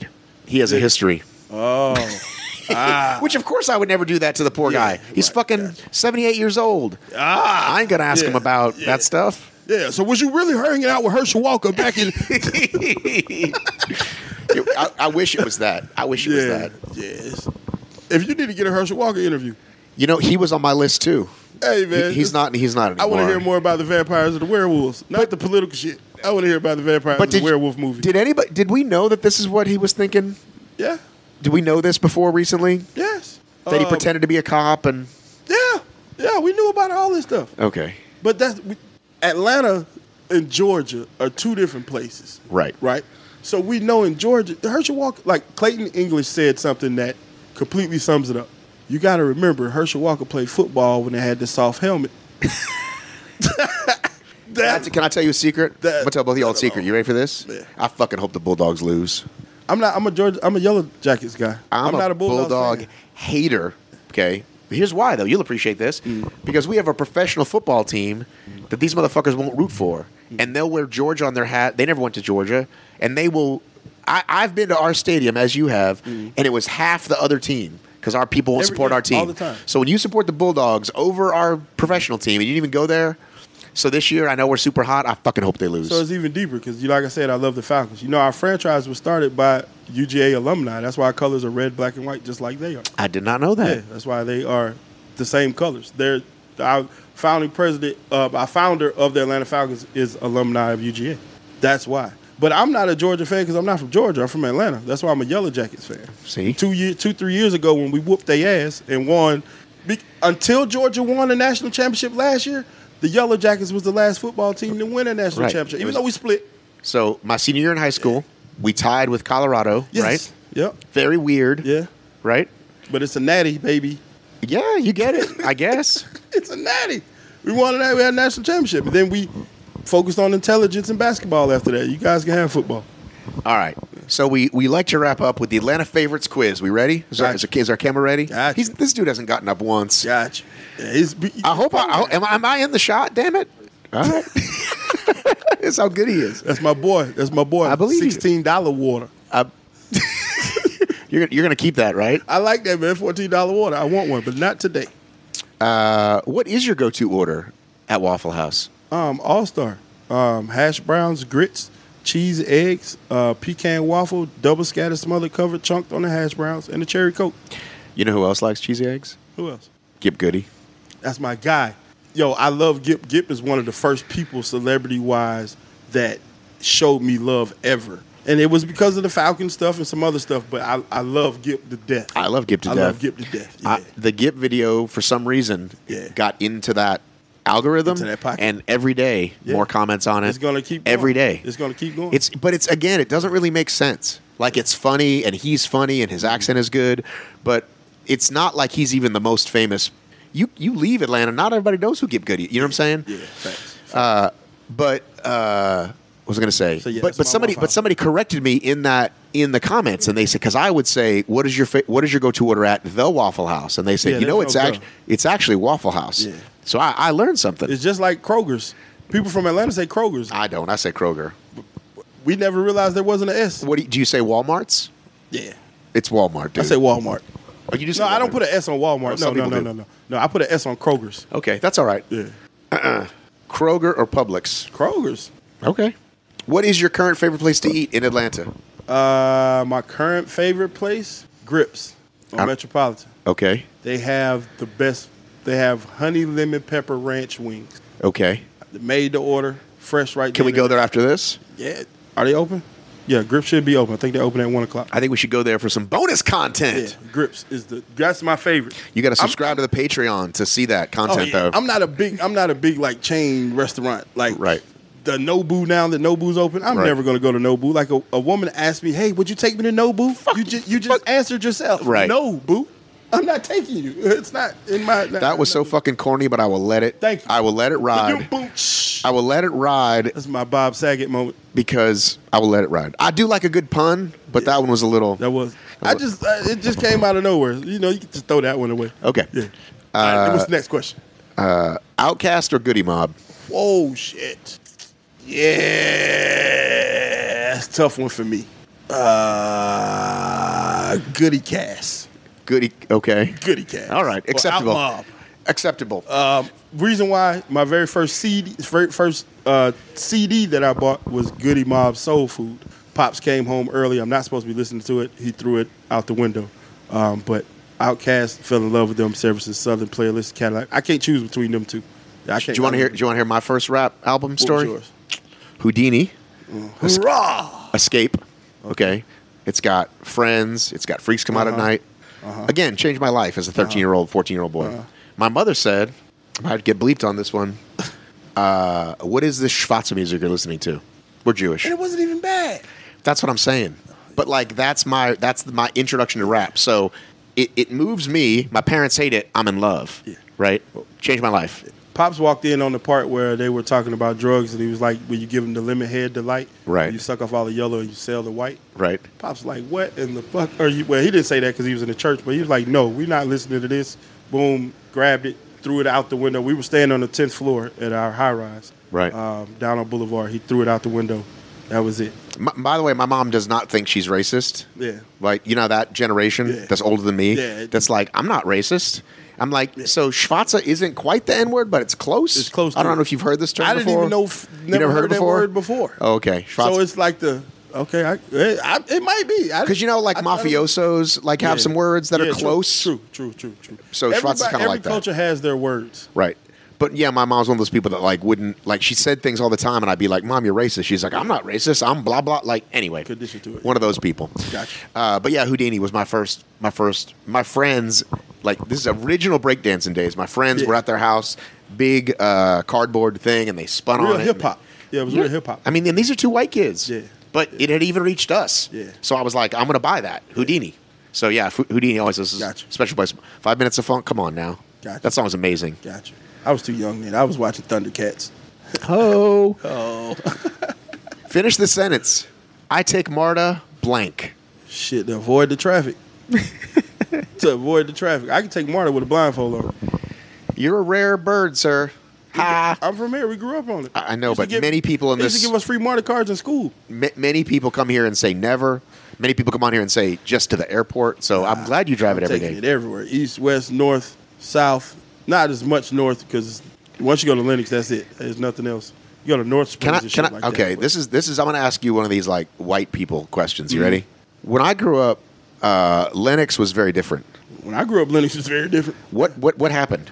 Speaker 3: he has a history.
Speaker 4: Oh. Ah.
Speaker 3: Which, of course, I would never do that to the poor
Speaker 4: Yeah,
Speaker 3: guy. He's
Speaker 4: right,
Speaker 3: fucking
Speaker 4: gotcha.
Speaker 3: seventy-eight years old.
Speaker 4: Ah.
Speaker 3: I ain't going to ask
Speaker 4: Yeah,
Speaker 3: him about
Speaker 4: yeah.
Speaker 3: that stuff.
Speaker 4: Yeah, so was you really hanging out with Herschel Walker back in...
Speaker 3: I, I wish it was that. I wish it was
Speaker 4: yeah,
Speaker 3: that.
Speaker 4: yes. If you need to get a Herschel Walker interview,
Speaker 3: You know, he was on my list, too.
Speaker 4: hey, man.
Speaker 3: He- he's not He's not
Speaker 4: I
Speaker 3: anymore.
Speaker 4: want to hear more about the vampires and the werewolves, not the political shit. I want to hear about the vampires
Speaker 3: But
Speaker 4: and the
Speaker 3: did,
Speaker 4: werewolf movie.
Speaker 3: did anybody? Did we know that this is what he was thinking?
Speaker 4: yeah,
Speaker 3: Did we know this before recently?
Speaker 4: yes.
Speaker 3: That he
Speaker 4: Um,
Speaker 3: pretended to be a cop and...
Speaker 4: Yeah, yeah, we knew about all this stuff.
Speaker 3: Okay.
Speaker 4: But that's we, Atlanta and Georgia are two different places.
Speaker 3: Right.
Speaker 4: Right. So we know in Georgia, the Herschel Walker, like Clayton English said something that completely sums it up. You got to remember, Herschel Walker played football when they had the soft helmet.
Speaker 3: That's, can I tell you a secret?
Speaker 4: That-
Speaker 3: I'm gonna tell both of y'all a
Speaker 4: I don't
Speaker 3: secret.
Speaker 4: know.
Speaker 3: You ready for this?
Speaker 4: Yeah.
Speaker 3: I fucking hope the Bulldogs lose.
Speaker 4: I'm not. I'm a Georgia. I'm a Yellow Jackets guy.
Speaker 3: I'm,
Speaker 4: not
Speaker 3: a
Speaker 4: a Bulldogs
Speaker 3: Bulldog
Speaker 4: fan.
Speaker 3: hater. Okay. Here's why, though. You'll appreciate this. Because we have a professional football team that these motherfuckers won't root for. And they'll wear Georgia on their hat. They never went to Georgia. And they will. I, I've been to our stadium, as you have, and it was half the other team because our people won't
Speaker 4: Every-
Speaker 3: support
Speaker 4: yeah,
Speaker 3: our team.
Speaker 4: all the time.
Speaker 3: So when you support the Bulldogs over our professional team and you didn't even go there, so this year I know we're super hot. I fucking hope they lose.
Speaker 4: So it's even deeper because, you like I said, I love the Falcons. You know, our franchise was started by U G A alumni. That's why our colors are red, black, and white, just like they are.
Speaker 3: I did not know that.
Speaker 4: Yeah, that's why they are the same colors. They're our founding president, uh, our founder of the Atlanta Falcons is alumni of U G A. That's why. But I'm not a Georgia fan because I'm not from Georgia. I'm from Atlanta. That's why I'm a Yellow Jackets fan.
Speaker 3: See?
Speaker 4: two years, two three years ago when we whooped their ass and won, be, until Georgia won the national championship last year, the Yellow Jackets was the last football team to win a national
Speaker 3: Right.
Speaker 4: championship.
Speaker 3: It
Speaker 4: Even
Speaker 3: was-
Speaker 4: though we split.
Speaker 3: So my senior year in high school, we tied with Colorado,
Speaker 4: Yes.
Speaker 3: right?
Speaker 4: Yep.
Speaker 3: Very weird,
Speaker 4: Yeah.
Speaker 3: right?
Speaker 4: But it's a natty, baby.
Speaker 3: Yeah, you get it, I guess.
Speaker 4: It's a natty. We won that. We had a national championship. And then we focused on intelligence and basketball after that. You guys can have football.
Speaker 3: All right. So we, we like to wrap up with the Atlanta Favorites quiz. We ready? Is, our, is, our, is our camera ready?
Speaker 4: Gotcha.
Speaker 3: He's, this dude hasn't gotten up once.
Speaker 4: Gotcha. Yeah, he's,
Speaker 3: I hope I, I hope- am, I, am I in the shot? Damn it! All right. That's how good he is.
Speaker 4: That's my boy. That's my boy.
Speaker 3: I believe you.
Speaker 4: sixteen dollars water.
Speaker 3: Uh, you're gonna- you're gonna keep that, right?
Speaker 4: I like that, man. fourteen dollars water. I want one, but not today.
Speaker 3: Uh, what is your go-to order at Waffle House?
Speaker 4: Um, All Star. Um, hash browns, grits, cheese, eggs, uh, pecan waffle, double scattered, smothered, covered, chunked on the hash browns, and the cherry coke.
Speaker 3: You know who else likes cheesy eggs?
Speaker 4: Who else?
Speaker 3: Gip Goody.
Speaker 4: That's my guy. Yo, I love Gip. Gip is one of the first people, celebrity-wise, that showed me love ever. And it was because of the Falcon stuff and some other stuff, but I, I love Gip to death.
Speaker 3: I love Gip to
Speaker 4: I
Speaker 3: death.
Speaker 4: love Gip to death. Yeah.
Speaker 3: I, the Gip video, for some reason,
Speaker 4: Yeah.
Speaker 3: got into that algorithm,
Speaker 4: Into that pocket.
Speaker 3: and every day
Speaker 4: Yeah.
Speaker 3: more comments on it.
Speaker 4: It's gonna keep going.
Speaker 3: every day.
Speaker 4: It's gonna keep going.
Speaker 3: It's but it's again, it doesn't really make sense. Like it's funny and he's funny and his accent is good, but it's not like he's even the most famous. You you leave Atlanta, not everybody knows who Gip Goody. You know what I'm saying?
Speaker 4: yeah, facts.
Speaker 3: Uh, but uh, what was I going to say?
Speaker 4: So, yeah,
Speaker 3: but
Speaker 4: that's
Speaker 3: but
Speaker 4: my
Speaker 3: somebody
Speaker 4: Waffle
Speaker 3: but
Speaker 4: House.
Speaker 3: somebody corrected me in that in the comments, and they said because I would say what is your fa- what is your go to order at the Waffle House, and they said
Speaker 4: Yeah,
Speaker 3: you know
Speaker 4: there's
Speaker 3: it's
Speaker 4: no
Speaker 3: actually
Speaker 4: go.
Speaker 3: it's actually Waffle House.
Speaker 4: Yeah.
Speaker 3: So I, I learned something.
Speaker 4: It's just like Kroger's. People from Atlanta say Kroger's.
Speaker 3: I don't. I say Kroger.
Speaker 4: We never realized there wasn't an S.
Speaker 3: What do you, do you say? Walmart's?
Speaker 4: Yeah.
Speaker 3: It's Walmart, dude.
Speaker 4: I say Walmart.
Speaker 3: Oh, you just
Speaker 4: No, I don't put an S on Walmart.
Speaker 3: Oh, some
Speaker 4: No, no,
Speaker 3: people
Speaker 4: no,
Speaker 3: do.
Speaker 4: no, no. No, I put an S on Kroger's.
Speaker 3: Okay, that's all right.
Speaker 4: Yeah.
Speaker 3: Kroger or Publix?
Speaker 4: Kroger's.
Speaker 3: Okay. What is your current favorite place to eat in Atlanta?
Speaker 4: Uh, my current favorite place, Grips on
Speaker 3: Uh,
Speaker 4: Metropolitan.
Speaker 3: Okay.
Speaker 4: They have the best. They have honey lemon pepper ranch wings.
Speaker 3: Okay.
Speaker 4: They made to order, fresh right
Speaker 3: Can we
Speaker 4: there.
Speaker 3: go there after this?
Speaker 4: Yeah. Are they open? Yeah, Grips should be open. I think they open at one o'clock.
Speaker 3: I think we should go there for some bonus content.
Speaker 4: Yeah, Grips is the. That's my favorite.
Speaker 3: You got to
Speaker 4: I'm-
Speaker 3: subscribe to the Patreon to see that
Speaker 4: Oh,
Speaker 3: content,
Speaker 4: yeah.
Speaker 3: though.
Speaker 4: I'm not a big. I'm not a big like chain restaurant. Like
Speaker 3: Right.
Speaker 4: the Nobu now that Nobu's open. I'm
Speaker 3: Right.
Speaker 4: never going to go to Nobu. Like a, a woman asked me, "Hey, would you take me to Nobu?" You just you just answered yourself.
Speaker 3: Right.
Speaker 4: No, boo. I'm not taking you. It's not in my.
Speaker 3: That was so fucking corny, but I will let it.
Speaker 4: Thank you.
Speaker 3: I will let it
Speaker 4: You
Speaker 3: ride.
Speaker 4: boom, shh.
Speaker 3: I will let it ride
Speaker 4: That's my Bob Saget moment.
Speaker 3: because I will let it ride. I do like a good pun, but that one was a little.
Speaker 4: That was. I just. Uh, it just came out of nowhere. You know, you can just throw that one away.
Speaker 3: Okay.
Speaker 4: Yeah. All right, what's the next question?
Speaker 3: Uh, Outcast or Goody Mob?
Speaker 4: Oh shit. Yeah, that's a tough one for me. Uh, Uh, Goody Cass.
Speaker 3: Goody. Okay.
Speaker 4: Goody Cass.
Speaker 3: All right.
Speaker 4: Or
Speaker 3: Acceptable.
Speaker 4: Outmob.
Speaker 3: Acceptable.
Speaker 4: Um, reason why my very first C D, very first uh, C D that I bought was Goody Mob Soul Food. Pops came home early. I'm not supposed to be listening to it. He threw it out the window. Um, but Outkast, fell in love with them. Services, Southern Playlist, Cadillac. I can't choose between them two. I can't,
Speaker 3: do you want to hear? Do you want to hear my first rap album story?
Speaker 4: What was yours?
Speaker 3: Houdini.
Speaker 4: Mm. Hurrah!
Speaker 3: Escape. Okay. It's got Friends. It's got Freaks Come Out at
Speaker 4: Uh-huh.
Speaker 3: Night.
Speaker 4: Uh-huh.
Speaker 3: Again, changed my life as a thirteen-year-old, fourteen-year-old boy.
Speaker 4: Uh-huh.
Speaker 3: My mother said, I might get bleeped on this one. Uh, what is this Schwarze music you're listening to? We're Jewish.
Speaker 4: And it wasn't even bad.
Speaker 3: That's what I'm saying. But like, that's my that's my introduction to rap. So it, it moves me. My parents hate it. I'm in love.
Speaker 4: Yeah.
Speaker 3: Right? Changed my life.
Speaker 4: Pops walked in on the part where they were talking about drugs, and he was like, "Will you give him the lemon head, the light?
Speaker 3: Right.
Speaker 4: You suck off all the yellow and you sell the white."
Speaker 3: Right.
Speaker 4: Pops like, "What in the fuck are you?" Well, he didn't say that because he was in the church, but he was like, "No, we're not listening to this." Boom, grabbed it, threw it out the window. We were staying on the tenth floor at our high rise,
Speaker 3: Right.
Speaker 4: um, down on Boulevard. He threw it out the window. That was it.
Speaker 3: M- by the way, my mom does not think she's racist.
Speaker 4: Yeah.
Speaker 3: Like, you know, that generation
Speaker 4: Yeah.
Speaker 3: that's older than me,
Speaker 4: Yeah.
Speaker 3: that's like, I'm not racist. I'm like, so Schwarze isn't quite the N-word, but it's close.
Speaker 4: It's close
Speaker 3: I
Speaker 4: to
Speaker 3: don't
Speaker 4: it.
Speaker 3: know if you've heard this term
Speaker 4: I didn't
Speaker 3: before.
Speaker 4: even know. F-
Speaker 3: You
Speaker 4: never,
Speaker 3: never heard
Speaker 4: heard
Speaker 3: it
Speaker 4: that
Speaker 3: before?
Speaker 4: word before.
Speaker 3: Oh, okay. Schwarze.
Speaker 4: So it's like the okay. I, it, I, it might be
Speaker 3: Because, you know, like
Speaker 4: I- I-
Speaker 3: mafiosos like have
Speaker 4: Yeah.
Speaker 3: some words that
Speaker 4: Yeah,
Speaker 3: are
Speaker 4: true,
Speaker 3: close.
Speaker 4: True, true, true, true.
Speaker 3: So Schwarze is
Speaker 4: Everybody-
Speaker 3: kinda
Speaker 4: every
Speaker 3: like that.
Speaker 4: culture has their words.
Speaker 3: Right. But yeah, my mom's one of those people that like wouldn't like. She said things all the time, and I'd be like, "Mom, you're racist." She's like, "I'm not racist. I'm blah blah." Like anyway,
Speaker 4: Condition to it.
Speaker 3: One of those people.
Speaker 4: Gotcha.
Speaker 3: Uh, but yeah, Houdini was my first. My first. My friends like this is original breakdancing days. My friends
Speaker 4: Yeah.
Speaker 3: were at their house, big uh, cardboard thing, and they spun
Speaker 4: Real
Speaker 3: on it.
Speaker 4: hip hop. Yeah, it was
Speaker 3: Yeah.
Speaker 4: real hip hop.
Speaker 3: I mean, and these are two white kids.
Speaker 4: Yeah.
Speaker 3: But it had even reached us.
Speaker 4: Yeah.
Speaker 3: So I was like, I'm going to buy that Houdini. So yeah, F- Houdini always has a
Speaker 4: Gotcha.
Speaker 3: special place. Five minutes of funk. Come on now.
Speaker 4: Gotcha.
Speaker 3: That song is amazing.
Speaker 4: Gotcha. I was too young then. I was watching Thundercats.
Speaker 3: Ho.
Speaker 4: Oh.
Speaker 3: Finish the sentence. I take Marta blank.
Speaker 4: Shit, to avoid the traffic. to avoid the traffic. I can take Marta with a blindfold on.
Speaker 3: You're a rare bird, sir. Ha.
Speaker 4: I'm from here. We grew up on it.
Speaker 3: I I know,
Speaker 4: Used to
Speaker 3: but
Speaker 4: give-
Speaker 3: many people in
Speaker 4: they used
Speaker 3: this,
Speaker 4: to give us free Marta cards in school.
Speaker 3: ma- many people come here and say never. Many people come on here and say just to the airport. So I'm glad you drive it every
Speaker 4: Taking
Speaker 3: day.
Speaker 4: it everywhere. East, west, north, south. Not as much north because once you go to Lennox, that's it. There's nothing else. You go to North Springs
Speaker 3: Can I?
Speaker 4: and
Speaker 3: Can I?
Speaker 4: shit like that,
Speaker 3: Okay,
Speaker 4: but-
Speaker 3: this is this is. I'm going to ask you one of these like white people questions. You
Speaker 4: Mhm.
Speaker 3: ready? When I grew up, uh, Lennox was very different.
Speaker 4: When I grew up, Lennox was very different.
Speaker 3: What what what happened?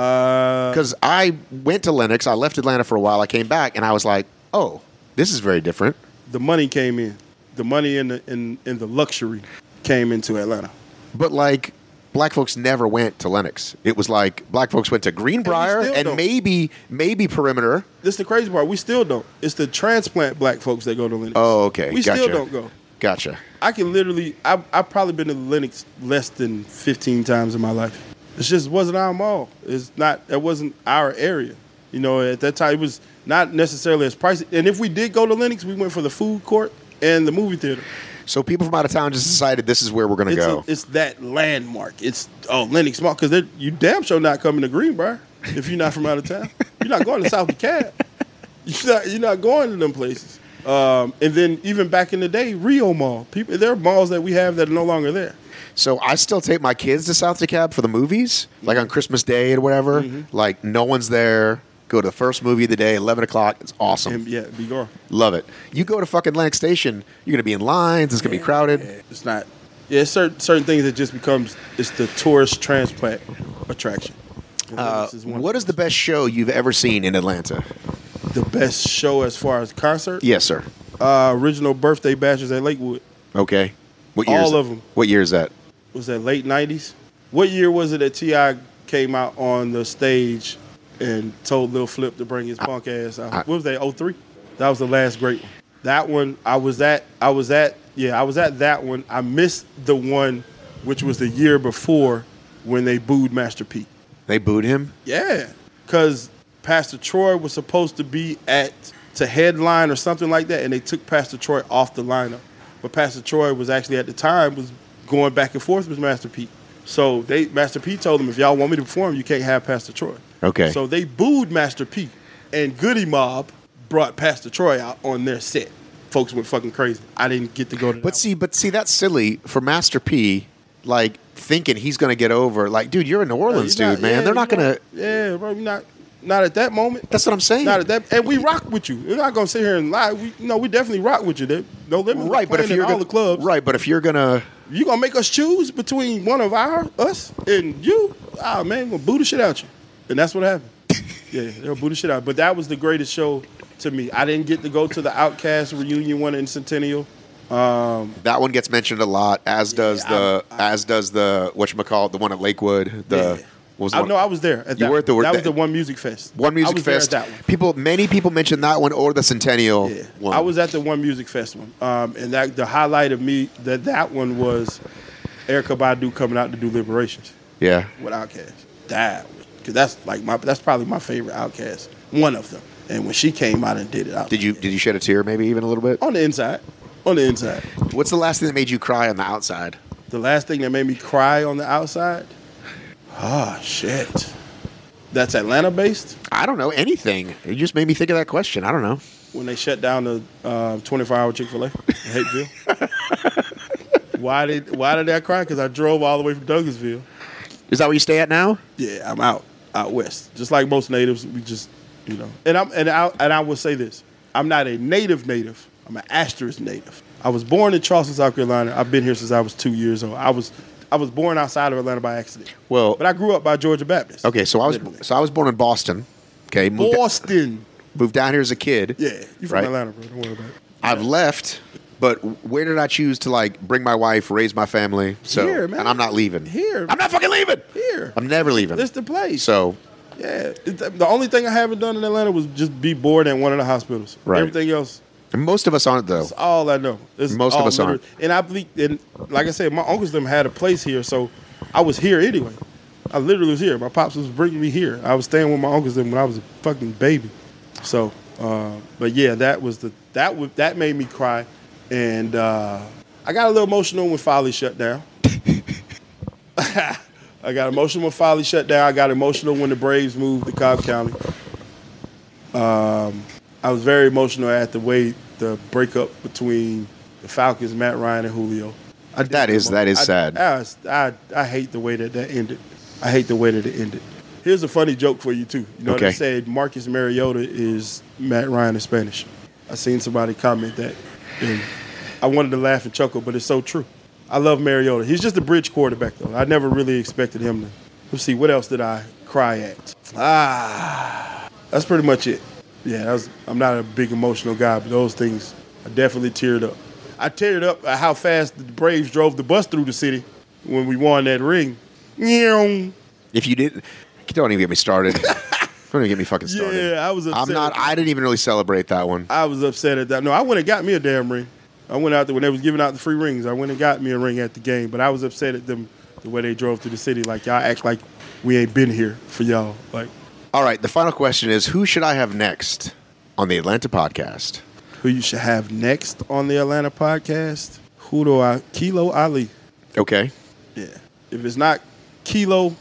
Speaker 4: Uh,
Speaker 3: Because I went to Lennox, I left Atlanta for a while, I came back, and I was like, oh, this is very different.
Speaker 4: the money came in. The money and the in, in the luxury came into Atlanta.
Speaker 3: But like, black folks never went to Lennox. It was like black folks went to Greenbrier
Speaker 4: still
Speaker 3: and
Speaker 4: don't.
Speaker 3: maybe maybe Perimeter.
Speaker 4: This is the crazy part. We still don't. It's the transplant black folks that go to Lennox.
Speaker 3: Oh, okay,
Speaker 4: We
Speaker 3: gotcha.
Speaker 4: still don't go.
Speaker 3: Gotcha.
Speaker 4: I can literally. I've, I've probably been to Lennox less than fifteen times in my life. It just wasn't our mall. It's not. It wasn't our area. You know, at that time it was not necessarily as pricey. And if we did go to Lennox, we went for the food court and the movie theater.
Speaker 3: So people from out of town just decided this is where we're going to
Speaker 4: It's,
Speaker 3: go.
Speaker 4: a, it's that landmark. It's oh Lennox Mall because you damn sure not coming to Greenbrier if you're not from out of town. You're not going to South DeKalb. You're not, you're not going to them places. Um, and then even back in the day, Rio Mall. People, there are malls that we have that are no longer there.
Speaker 3: So I still take my kids to South DeKalb for the movies, like on Christmas Day or whatever.
Speaker 4: Mm-hmm.
Speaker 3: Like no one's there. Go to the first movie of the day, eleven o'clock. It's awesome.
Speaker 4: And yeah, be gone.
Speaker 3: Love it. You go to fucking Lennox Station, you're going to be in lines. It's going to be crowded.
Speaker 4: It's not. Yeah, it's certain certain things that just becomes it's the tourist transplant attraction. And
Speaker 3: Uh,
Speaker 4: this is one
Speaker 3: what
Speaker 4: of
Speaker 3: is the best show you've ever seen in Atlanta?
Speaker 4: the best show as far as concert?
Speaker 3: Yes, sir.
Speaker 4: Uh, original birthday bashes at Lakewood.
Speaker 3: Okay. What year?
Speaker 4: All
Speaker 3: is it?
Speaker 4: of 'em.
Speaker 3: What year is that?
Speaker 4: Was that late nineties? What year was it that T I came out on the stage and told Lil Flip to bring his punk ass out?
Speaker 3: I-
Speaker 4: what was that? oh three? That was the last great one. That one I was at. I was at. Yeah, I was at that one. I missed the one, which was the year before when they booed Master P.
Speaker 3: They booed him.
Speaker 4: Yeah, because Pastor Troy was supposed to be at to headline or something like that, and they took Pastor Troy off the lineup. But Pastor Troy was actually at the time was going back and forth with Master P. So they Master P told them, if y'all want me to perform, you can't have Pastor Troy.
Speaker 3: Okay.
Speaker 4: So they booed Master P, and Goody Mob brought Pastor Troy out on their set. folks went fucking crazy. I didn't get to go to that
Speaker 3: But see, but see, that's silly for Master P. Like thinking he's going to get over. Like, dude, you're in New Orleans,
Speaker 4: You're
Speaker 3: dude,
Speaker 4: not-
Speaker 3: man.
Speaker 4: yeah,
Speaker 3: They're not
Speaker 4: you're
Speaker 3: going to.
Speaker 4: Yeah, bro, you're not not at that moment.
Speaker 3: That's what I'm saying.
Speaker 4: Not at that, and we rock with you. We're not gonna sit here and lie. We, you know, we definitely rock with you. There, no limit.
Speaker 3: Right, but if you're
Speaker 4: all
Speaker 3: gonna,
Speaker 4: the clubs,
Speaker 3: right, but if you're gonna,
Speaker 4: you gonna make us choose between one of our us and you. Ah, man, we're gonna boo the shit out you, and that's what happened. Yeah, they'll boo the shit out. But that was the greatest show to me. I didn't get to go to the Outkast reunion one in Centennial. Um,
Speaker 3: that one gets mentioned a lot, as does
Speaker 4: Yeah,
Speaker 3: the,
Speaker 4: I- I-
Speaker 3: as does the whatchamacallit, the one at Lakewood. The
Speaker 4: yeah.
Speaker 3: what was the
Speaker 4: I
Speaker 3: one?
Speaker 4: know I was there. At
Speaker 3: You
Speaker 4: that
Speaker 3: were at the-
Speaker 4: one. That was
Speaker 3: that-
Speaker 4: the One Music Fest.
Speaker 3: One Music
Speaker 4: I was there
Speaker 3: Fest.
Speaker 4: at that one.
Speaker 3: People, many people mention that one or the Centennial
Speaker 4: Yeah,
Speaker 3: one.
Speaker 4: I was at the One Music Fest one, um, and that the highlight of me that that one was Erykah Badu coming out to do Liberations
Speaker 3: Yeah.
Speaker 4: with Outkast. That because that's like my that's probably my favorite Outkast, one of them. And when she came out and did it, I was
Speaker 3: Did you did you shed a tear, maybe even a little bit?
Speaker 4: on the inside, on the inside.
Speaker 3: What's the last thing that made you cry on the outside?
Speaker 4: The last thing that made me cry on the outside, ah shit, that's Atlanta based.
Speaker 3: I don't know anything. It just made me think of that question. I don't know.
Speaker 4: When they shut down the uh, twenty-four hour Chick-fil-A in Hapeville. Why did Why did I cry? Because I drove all the way from Douglasville.
Speaker 3: Is that where you stay at now?
Speaker 4: Yeah, I'm out out west. Just like most natives, we just you know. And I'm and I and I will say this: I'm not a native native. I'm an asterisk native. I was born in Charleston, South Carolina. I've been here since I was two years old. I was I was born outside of Atlanta by accident.
Speaker 3: Well,
Speaker 4: But I grew up by Georgia Baptist.
Speaker 3: okay, so I was
Speaker 4: Literally.
Speaker 3: so I was born in Boston. Okay, moved,
Speaker 4: Boston.
Speaker 3: moved down here as a kid.
Speaker 4: Yeah, you from
Speaker 3: Right.
Speaker 4: Atlanta, bro. Don't worry about it.
Speaker 3: I've left, but where did I choose to like bring my wife, raise my family? So,
Speaker 4: Here, man.
Speaker 3: and I'm not leaving.
Speaker 4: Here.
Speaker 3: I'm not fucking leaving.
Speaker 4: Here.
Speaker 3: I'm never leaving.
Speaker 4: It's the place.
Speaker 3: So,
Speaker 4: Yeah, it, the only thing I haven't done in Atlanta was just be bored at one of the hospitals.
Speaker 3: Right.
Speaker 4: Everything else,
Speaker 3: and most of us aren't though.
Speaker 4: that's all I know. It's
Speaker 3: Most of
Speaker 4: all
Speaker 3: us aren't.
Speaker 4: literally- And I believe, and like I said, my uncles them had a place here, so I was here anyway. I literally was here. My pops was bringing me here. I was staying with my uncles them when I was a fucking baby. So, uh, but yeah, that was the that was that made me cry, and uh, I got a little emotional when Folly shut down. I got emotional when Folly shut down. I got emotional when the Braves moved to Cobb County. Um, I was very emotional at the way the breakup between the Falcons, Matt Ryan, and Julio. I did
Speaker 3: That
Speaker 4: get
Speaker 3: is- that is
Speaker 4: I-
Speaker 3: sad.
Speaker 4: I, I, I hate the way that that ended. I hate the way that it ended. Here's a funny joke for you, too. You know,
Speaker 3: Okay.
Speaker 4: they said Marcus Mariota is Matt Ryan in Spanish. I seen somebody comment that, and I wanted to laugh and chuckle, but it's so true. I love Mariota. He's just a bridge quarterback, though. I never really expected him to. Let's see, what else did I cry at? Ah, that's pretty much it. Yeah, that was, I'm not a big emotional guy, but those things, I definitely teared up. I teared up at how fast the Braves drove the bus through the city when we won that ring. Yeah,
Speaker 3: If you didn't, don't even get me started. Don't even get me fucking started.
Speaker 4: I was upset.
Speaker 3: I'm not. I didn't even really celebrate that one.
Speaker 4: I was upset at that. No, I went and got me a damn ring. I went out there when they was giving out the free rings. I went and got me a ring at the game, but I was upset at them the way they drove through the city. Like, y'all act like we ain't been here for y'all. Like,
Speaker 3: All right. The final question is: who should I have next on the Atlanta podcast?
Speaker 4: who you should have next on the Atlanta podcast? Who do I? Kilo Ali.
Speaker 3: Okay.
Speaker 4: Yeah. If it's not Kilo,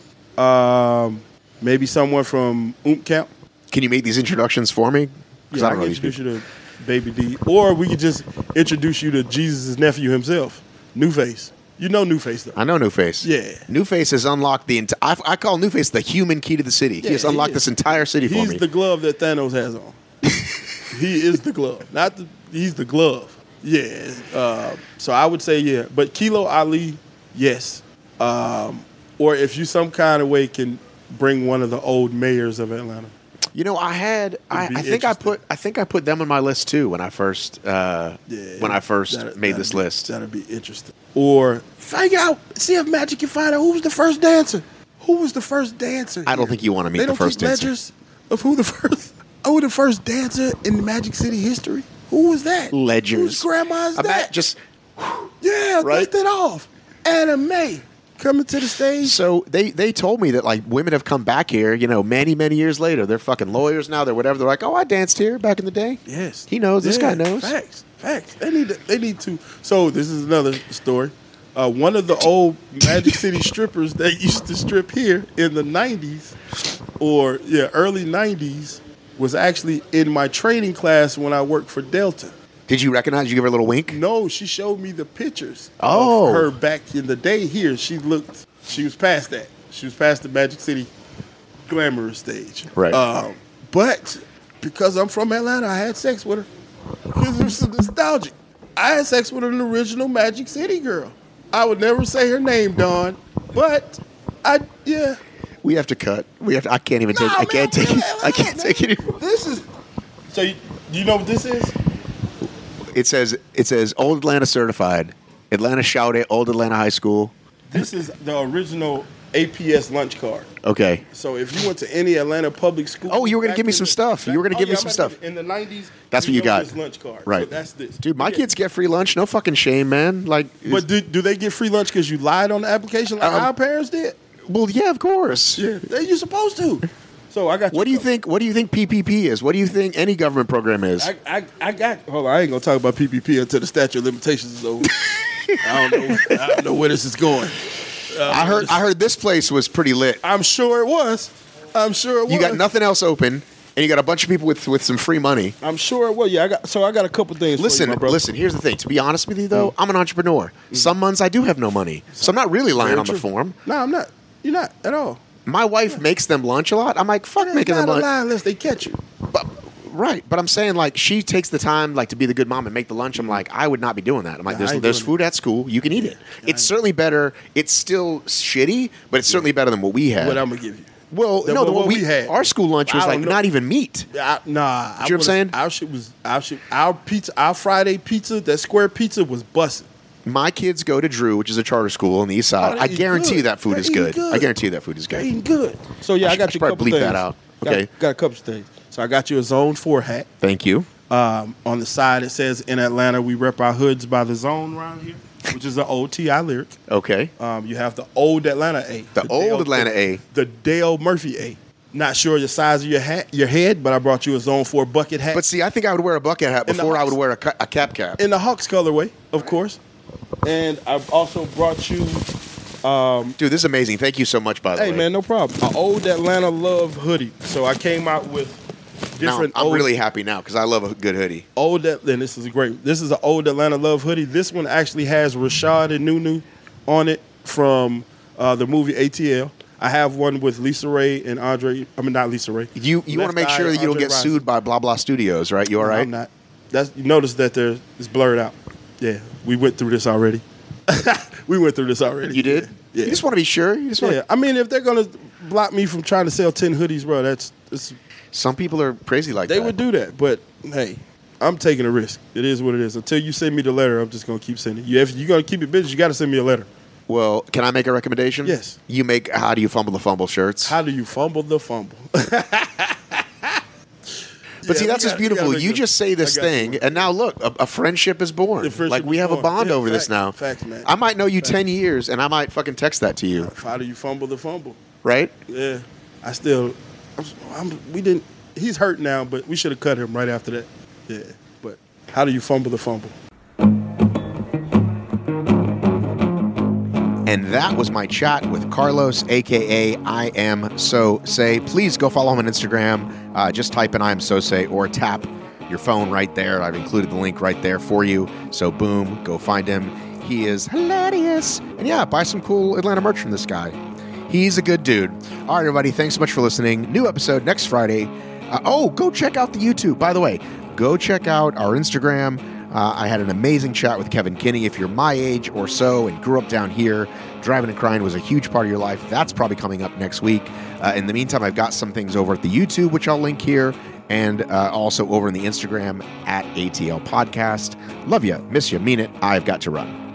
Speaker 4: um, maybe someone from Oomp Camp.
Speaker 3: Can you make these introductions for me? 'Cause
Speaker 4: Yeah, I,
Speaker 3: don't know
Speaker 4: can
Speaker 3: these
Speaker 4: introduce
Speaker 3: people.
Speaker 4: you to Baby D. Or we could just introduce you to Jesus' nephew himself, New Face. You know New Face, though.
Speaker 3: I know New Face.
Speaker 4: Yeah.
Speaker 3: New Face has unlocked the entire. I, I call New Face the human key to the city. he
Speaker 4: Yeah,
Speaker 3: has
Speaker 4: he
Speaker 3: unlocked
Speaker 4: is.
Speaker 3: this entire city for
Speaker 4: He's
Speaker 3: me.
Speaker 4: the glove that Thanos has on. He is the glove, not the. He's the glove. Yeah. Uh, so I would say yeah, but Kilo Ali, yes. Um, or if you some kind of way can bring one of the old mayors of Atlanta.
Speaker 3: You know, I had. I,
Speaker 4: be
Speaker 3: I think I
Speaker 4: interesting.
Speaker 3: put. I think I put them on my list too when I first. Uh,
Speaker 4: Yeah.
Speaker 3: when I first
Speaker 4: That'd-
Speaker 3: made
Speaker 4: that'd
Speaker 3: this
Speaker 4: be-
Speaker 3: list.
Speaker 4: That'd be interesting. Or figure out, see if Magic can find out who was the first dancer. Who was the first dancer?
Speaker 3: I don't
Speaker 4: here?
Speaker 3: think you want to meet
Speaker 4: They
Speaker 3: the
Speaker 4: don't
Speaker 3: first
Speaker 4: keep
Speaker 3: dancer.
Speaker 4: ledgers of who the first, who the first dancer in Magic City history. Who was that?
Speaker 3: Ledgers.
Speaker 4: Whose grandma's
Speaker 3: Ima-
Speaker 4: that?
Speaker 3: Just
Speaker 4: yeah,
Speaker 3: right?
Speaker 4: list it off. Anna Mae coming to the stage.
Speaker 3: so they they told me that like women have come back here. You know, many many years later, they're fucking lawyers now. They're whatever. They're like, oh, I danced here back in the day.
Speaker 4: Yes,
Speaker 3: He knows. This
Speaker 4: Yeah,
Speaker 3: guy knows.
Speaker 4: Facts, facts. They need to. They need to. So this is another story. Uh, one of the old Magic City strippers that used to strip here in the nineties, or yeah, early nineties, was actually in my training class when I worked for Delta.
Speaker 3: Did you recognize? Did you give her a little wink?
Speaker 4: No, she showed me the pictures
Speaker 3: Oh.
Speaker 4: of her back in the day here. She looked, she was past that. She was past the Magic City glamorous stage.
Speaker 3: Right.
Speaker 4: Um, but because I'm from Atlanta, I had sex with her. Because it was nostalgic. I had sex with an original Magic City girl. I would never say her name, Dawn, but I, yeah.
Speaker 3: We have to cut. We have to, I can't even take.
Speaker 4: Nah,
Speaker 3: I can't
Speaker 4: man,
Speaker 3: take it.
Speaker 4: man,
Speaker 3: I can't
Speaker 4: man.
Speaker 3: take it. anymore.
Speaker 4: This is, so you, do you know what this is?
Speaker 3: It says. It says Old Atlanta certified. Atlanta Shout Old Atlanta High School.
Speaker 4: This is the original A P S lunch card.
Speaker 3: Okay.
Speaker 4: So if you went to any Atlanta public school,
Speaker 3: Oh, you were gonna
Speaker 4: back
Speaker 3: give me
Speaker 4: in
Speaker 3: some
Speaker 4: the-
Speaker 3: stuff. You were gonna
Speaker 4: oh,
Speaker 3: give me
Speaker 4: yeah,
Speaker 3: some
Speaker 4: I'm
Speaker 3: stuff.
Speaker 4: about to- in the nineties.
Speaker 3: That's what you
Speaker 4: know
Speaker 3: got.
Speaker 4: This lunch card,
Speaker 3: Right.
Speaker 4: So that's this,
Speaker 3: Dude, my
Speaker 4: Yeah.
Speaker 3: kids get free lunch. No fucking shame, man. Like,
Speaker 4: But do, do they get free lunch because you lied on the application like
Speaker 3: Um,
Speaker 4: our parents did?
Speaker 3: well, yeah, of course.
Speaker 4: Yeah, they you supposed to. So I got.
Speaker 3: What do you think? What do you think P P P is? What do you think any government program is?
Speaker 4: I, I, I got. Hold on, I ain't gonna talk about P P P until the statute of limitations is over. I don't know. I don't know where this is going.
Speaker 3: I heard. I heard this place was pretty lit.
Speaker 4: I'm sure it was. I'm sure it was.
Speaker 3: You got nothing else open, and you got a bunch of people with with some free money.
Speaker 4: I'm sure it was. Yeah, I got. So I got a couple things.
Speaker 3: Listen,
Speaker 4: for you, my brother.
Speaker 3: listen. Here's the thing. To be honest with you, though, I'm an entrepreneur. Some months I do have no money, so I'm not really lying
Speaker 4: Very
Speaker 3: on the
Speaker 4: true.
Speaker 3: form.
Speaker 4: No, I'm not. You're not at all.
Speaker 3: My wife makes them lunch a lot. I'm like, fuck
Speaker 4: It's
Speaker 3: making them
Speaker 4: not a
Speaker 3: lunch.
Speaker 4: lie unless they catch you.
Speaker 3: But, right, but I'm saying like she takes the time like to be the good mom and make the lunch. I'm like, I would not be doing that. I'm like,
Speaker 4: Yeah, I
Speaker 3: there's
Speaker 4: ain't
Speaker 3: there's
Speaker 4: doing
Speaker 3: food at school. You can eat it. It's certainly better. It's still shitty, but it's certainly better than what we had.
Speaker 4: What I'm gonna give you?
Speaker 3: well,
Speaker 4: the-
Speaker 3: no, the
Speaker 4: what
Speaker 3: what we,
Speaker 4: we had.
Speaker 3: Our school lunch
Speaker 4: I
Speaker 3: was
Speaker 4: don't
Speaker 3: like
Speaker 4: know.
Speaker 3: not even meat.
Speaker 4: I, nah, I
Speaker 3: You know what I'm
Speaker 4: would've-
Speaker 3: saying?
Speaker 4: Our shit was our shit. Our pizza, our Friday pizza, that square pizza was busted.
Speaker 3: My kids go to Drew, which is a charter school on the east side.
Speaker 4: Oh, they
Speaker 3: I
Speaker 4: eat
Speaker 3: guarantee
Speaker 4: good.
Speaker 3: you that food
Speaker 4: They
Speaker 3: is
Speaker 4: eat
Speaker 3: good.
Speaker 4: good.
Speaker 3: I guarantee you that food is
Speaker 4: They're
Speaker 3: good.
Speaker 4: eating good. So yeah,
Speaker 3: I
Speaker 4: I,
Speaker 3: should-
Speaker 4: got
Speaker 3: I
Speaker 4: you
Speaker 3: should
Speaker 4: a couple
Speaker 3: probably bleep
Speaker 4: things.
Speaker 3: that out.
Speaker 4: Got-
Speaker 3: Okay.
Speaker 4: got, a couple things. So I got you a Zone Four hat.
Speaker 3: Thank you.
Speaker 4: Um, on the side it says, "In Atlanta, we rep our hoods by the zone around here," which is an old T I lyric.
Speaker 3: Okay.
Speaker 4: Um, you have the old Atlanta A.
Speaker 3: The old
Speaker 4: Dale-
Speaker 3: Atlanta
Speaker 4: the-
Speaker 3: A.
Speaker 4: The Dale Murphy A. Not sure the size of your hat, your head, but I brought you a Zone Four bucket hat.
Speaker 3: But see, I think I would wear a bucket hat
Speaker 4: In the
Speaker 3: before I would
Speaker 4: Hawks.
Speaker 3: wear a, ca- a cap cap.
Speaker 4: in the Hawks colorway, of course. And I've also brought you,
Speaker 3: Dude, this is amazing. Thank you so much, by the
Speaker 4: hey
Speaker 3: way.
Speaker 4: man, no problem, an old Atlanta Love hoodie. So I came out with
Speaker 3: Now,
Speaker 4: different.
Speaker 3: I'm
Speaker 4: old,
Speaker 3: really happy now because I love a good hoodie.
Speaker 4: old. At- And this is great. This is an old Atlanta Love hoodie. This one actually has Rashad and Nunu on it from uh, the movie A T L. I have one with Lisa Ray and Andre. I mean, not Lisa Ray.
Speaker 3: You you want to
Speaker 4: Left
Speaker 3: make
Speaker 4: Eye,
Speaker 3: sure that you don't
Speaker 4: Andre
Speaker 3: get
Speaker 4: Rison.
Speaker 3: sued by Blah Blah Studios, right? You all
Speaker 4: No,
Speaker 3: right?
Speaker 4: I'm not. That's you notice that there it's blurred out. Yeah, we went through this already. we went through this already.
Speaker 3: You did?
Speaker 4: Yeah.
Speaker 3: You just want to be sure. You just want.
Speaker 4: Yeah, I mean, if they're gonna block me from trying to sell ten hoodies, bro, that's, that's
Speaker 3: Some people are crazy like
Speaker 4: they
Speaker 3: that.
Speaker 4: would do that. But hey, I'm taking a risk. It is what it is. Until you send me the letter, I'm just gonna keep sending. You if you're gonna keep it business, you got to send me a letter.
Speaker 3: Well, can I make a recommendation?
Speaker 4: Yes.
Speaker 3: You make How Do You Fumble the Fumble shirts.
Speaker 4: How do you fumble the fumble?
Speaker 3: but see, that's just beautiful. You just say this thing, and now look, a, a friendship is born.
Speaker 4: The friendship
Speaker 3: Like we
Speaker 4: is
Speaker 3: have a
Speaker 4: born.
Speaker 3: bond
Speaker 4: Yeah,
Speaker 3: over this
Speaker 4: facts,
Speaker 3: now.
Speaker 4: facts, man.
Speaker 3: I might know you
Speaker 4: Facts.
Speaker 3: ten years, and I might fucking text that to you,
Speaker 4: How do you fumble the fumble?
Speaker 3: right?
Speaker 4: Yeah, I still, I'm, I'm, we didn't. He's hurt now, but we should have cut him right after that. Yeah, but how do you fumble the fumble?
Speaker 3: And that was my chat with Carlos, a k a. I Am So Say. Please go follow him on Instagram. Uh, just type in I Am So Say or tap your phone right there. I've included the link right there for you. So boom, go find him. He is hilarious. And yeah, buy some cool Atlanta merch from this guy. He's a good dude. All right, everybody, thanks so much for listening. New episode next Friday. Uh, oh, go check out the YouTube. By the way, go check out our Instagram. Uh, I had an amazing chat with Kevin Kinney. If you're my age or so and grew up down here, Driving and Crying was a huge part of your life. That's probably coming up next week. Uh, in the meantime, I've got some things over at the YouTube, which I'll link here, and uh, also over in the Instagram at A T L Podcast. Love you, miss you, mean it. I've got to run.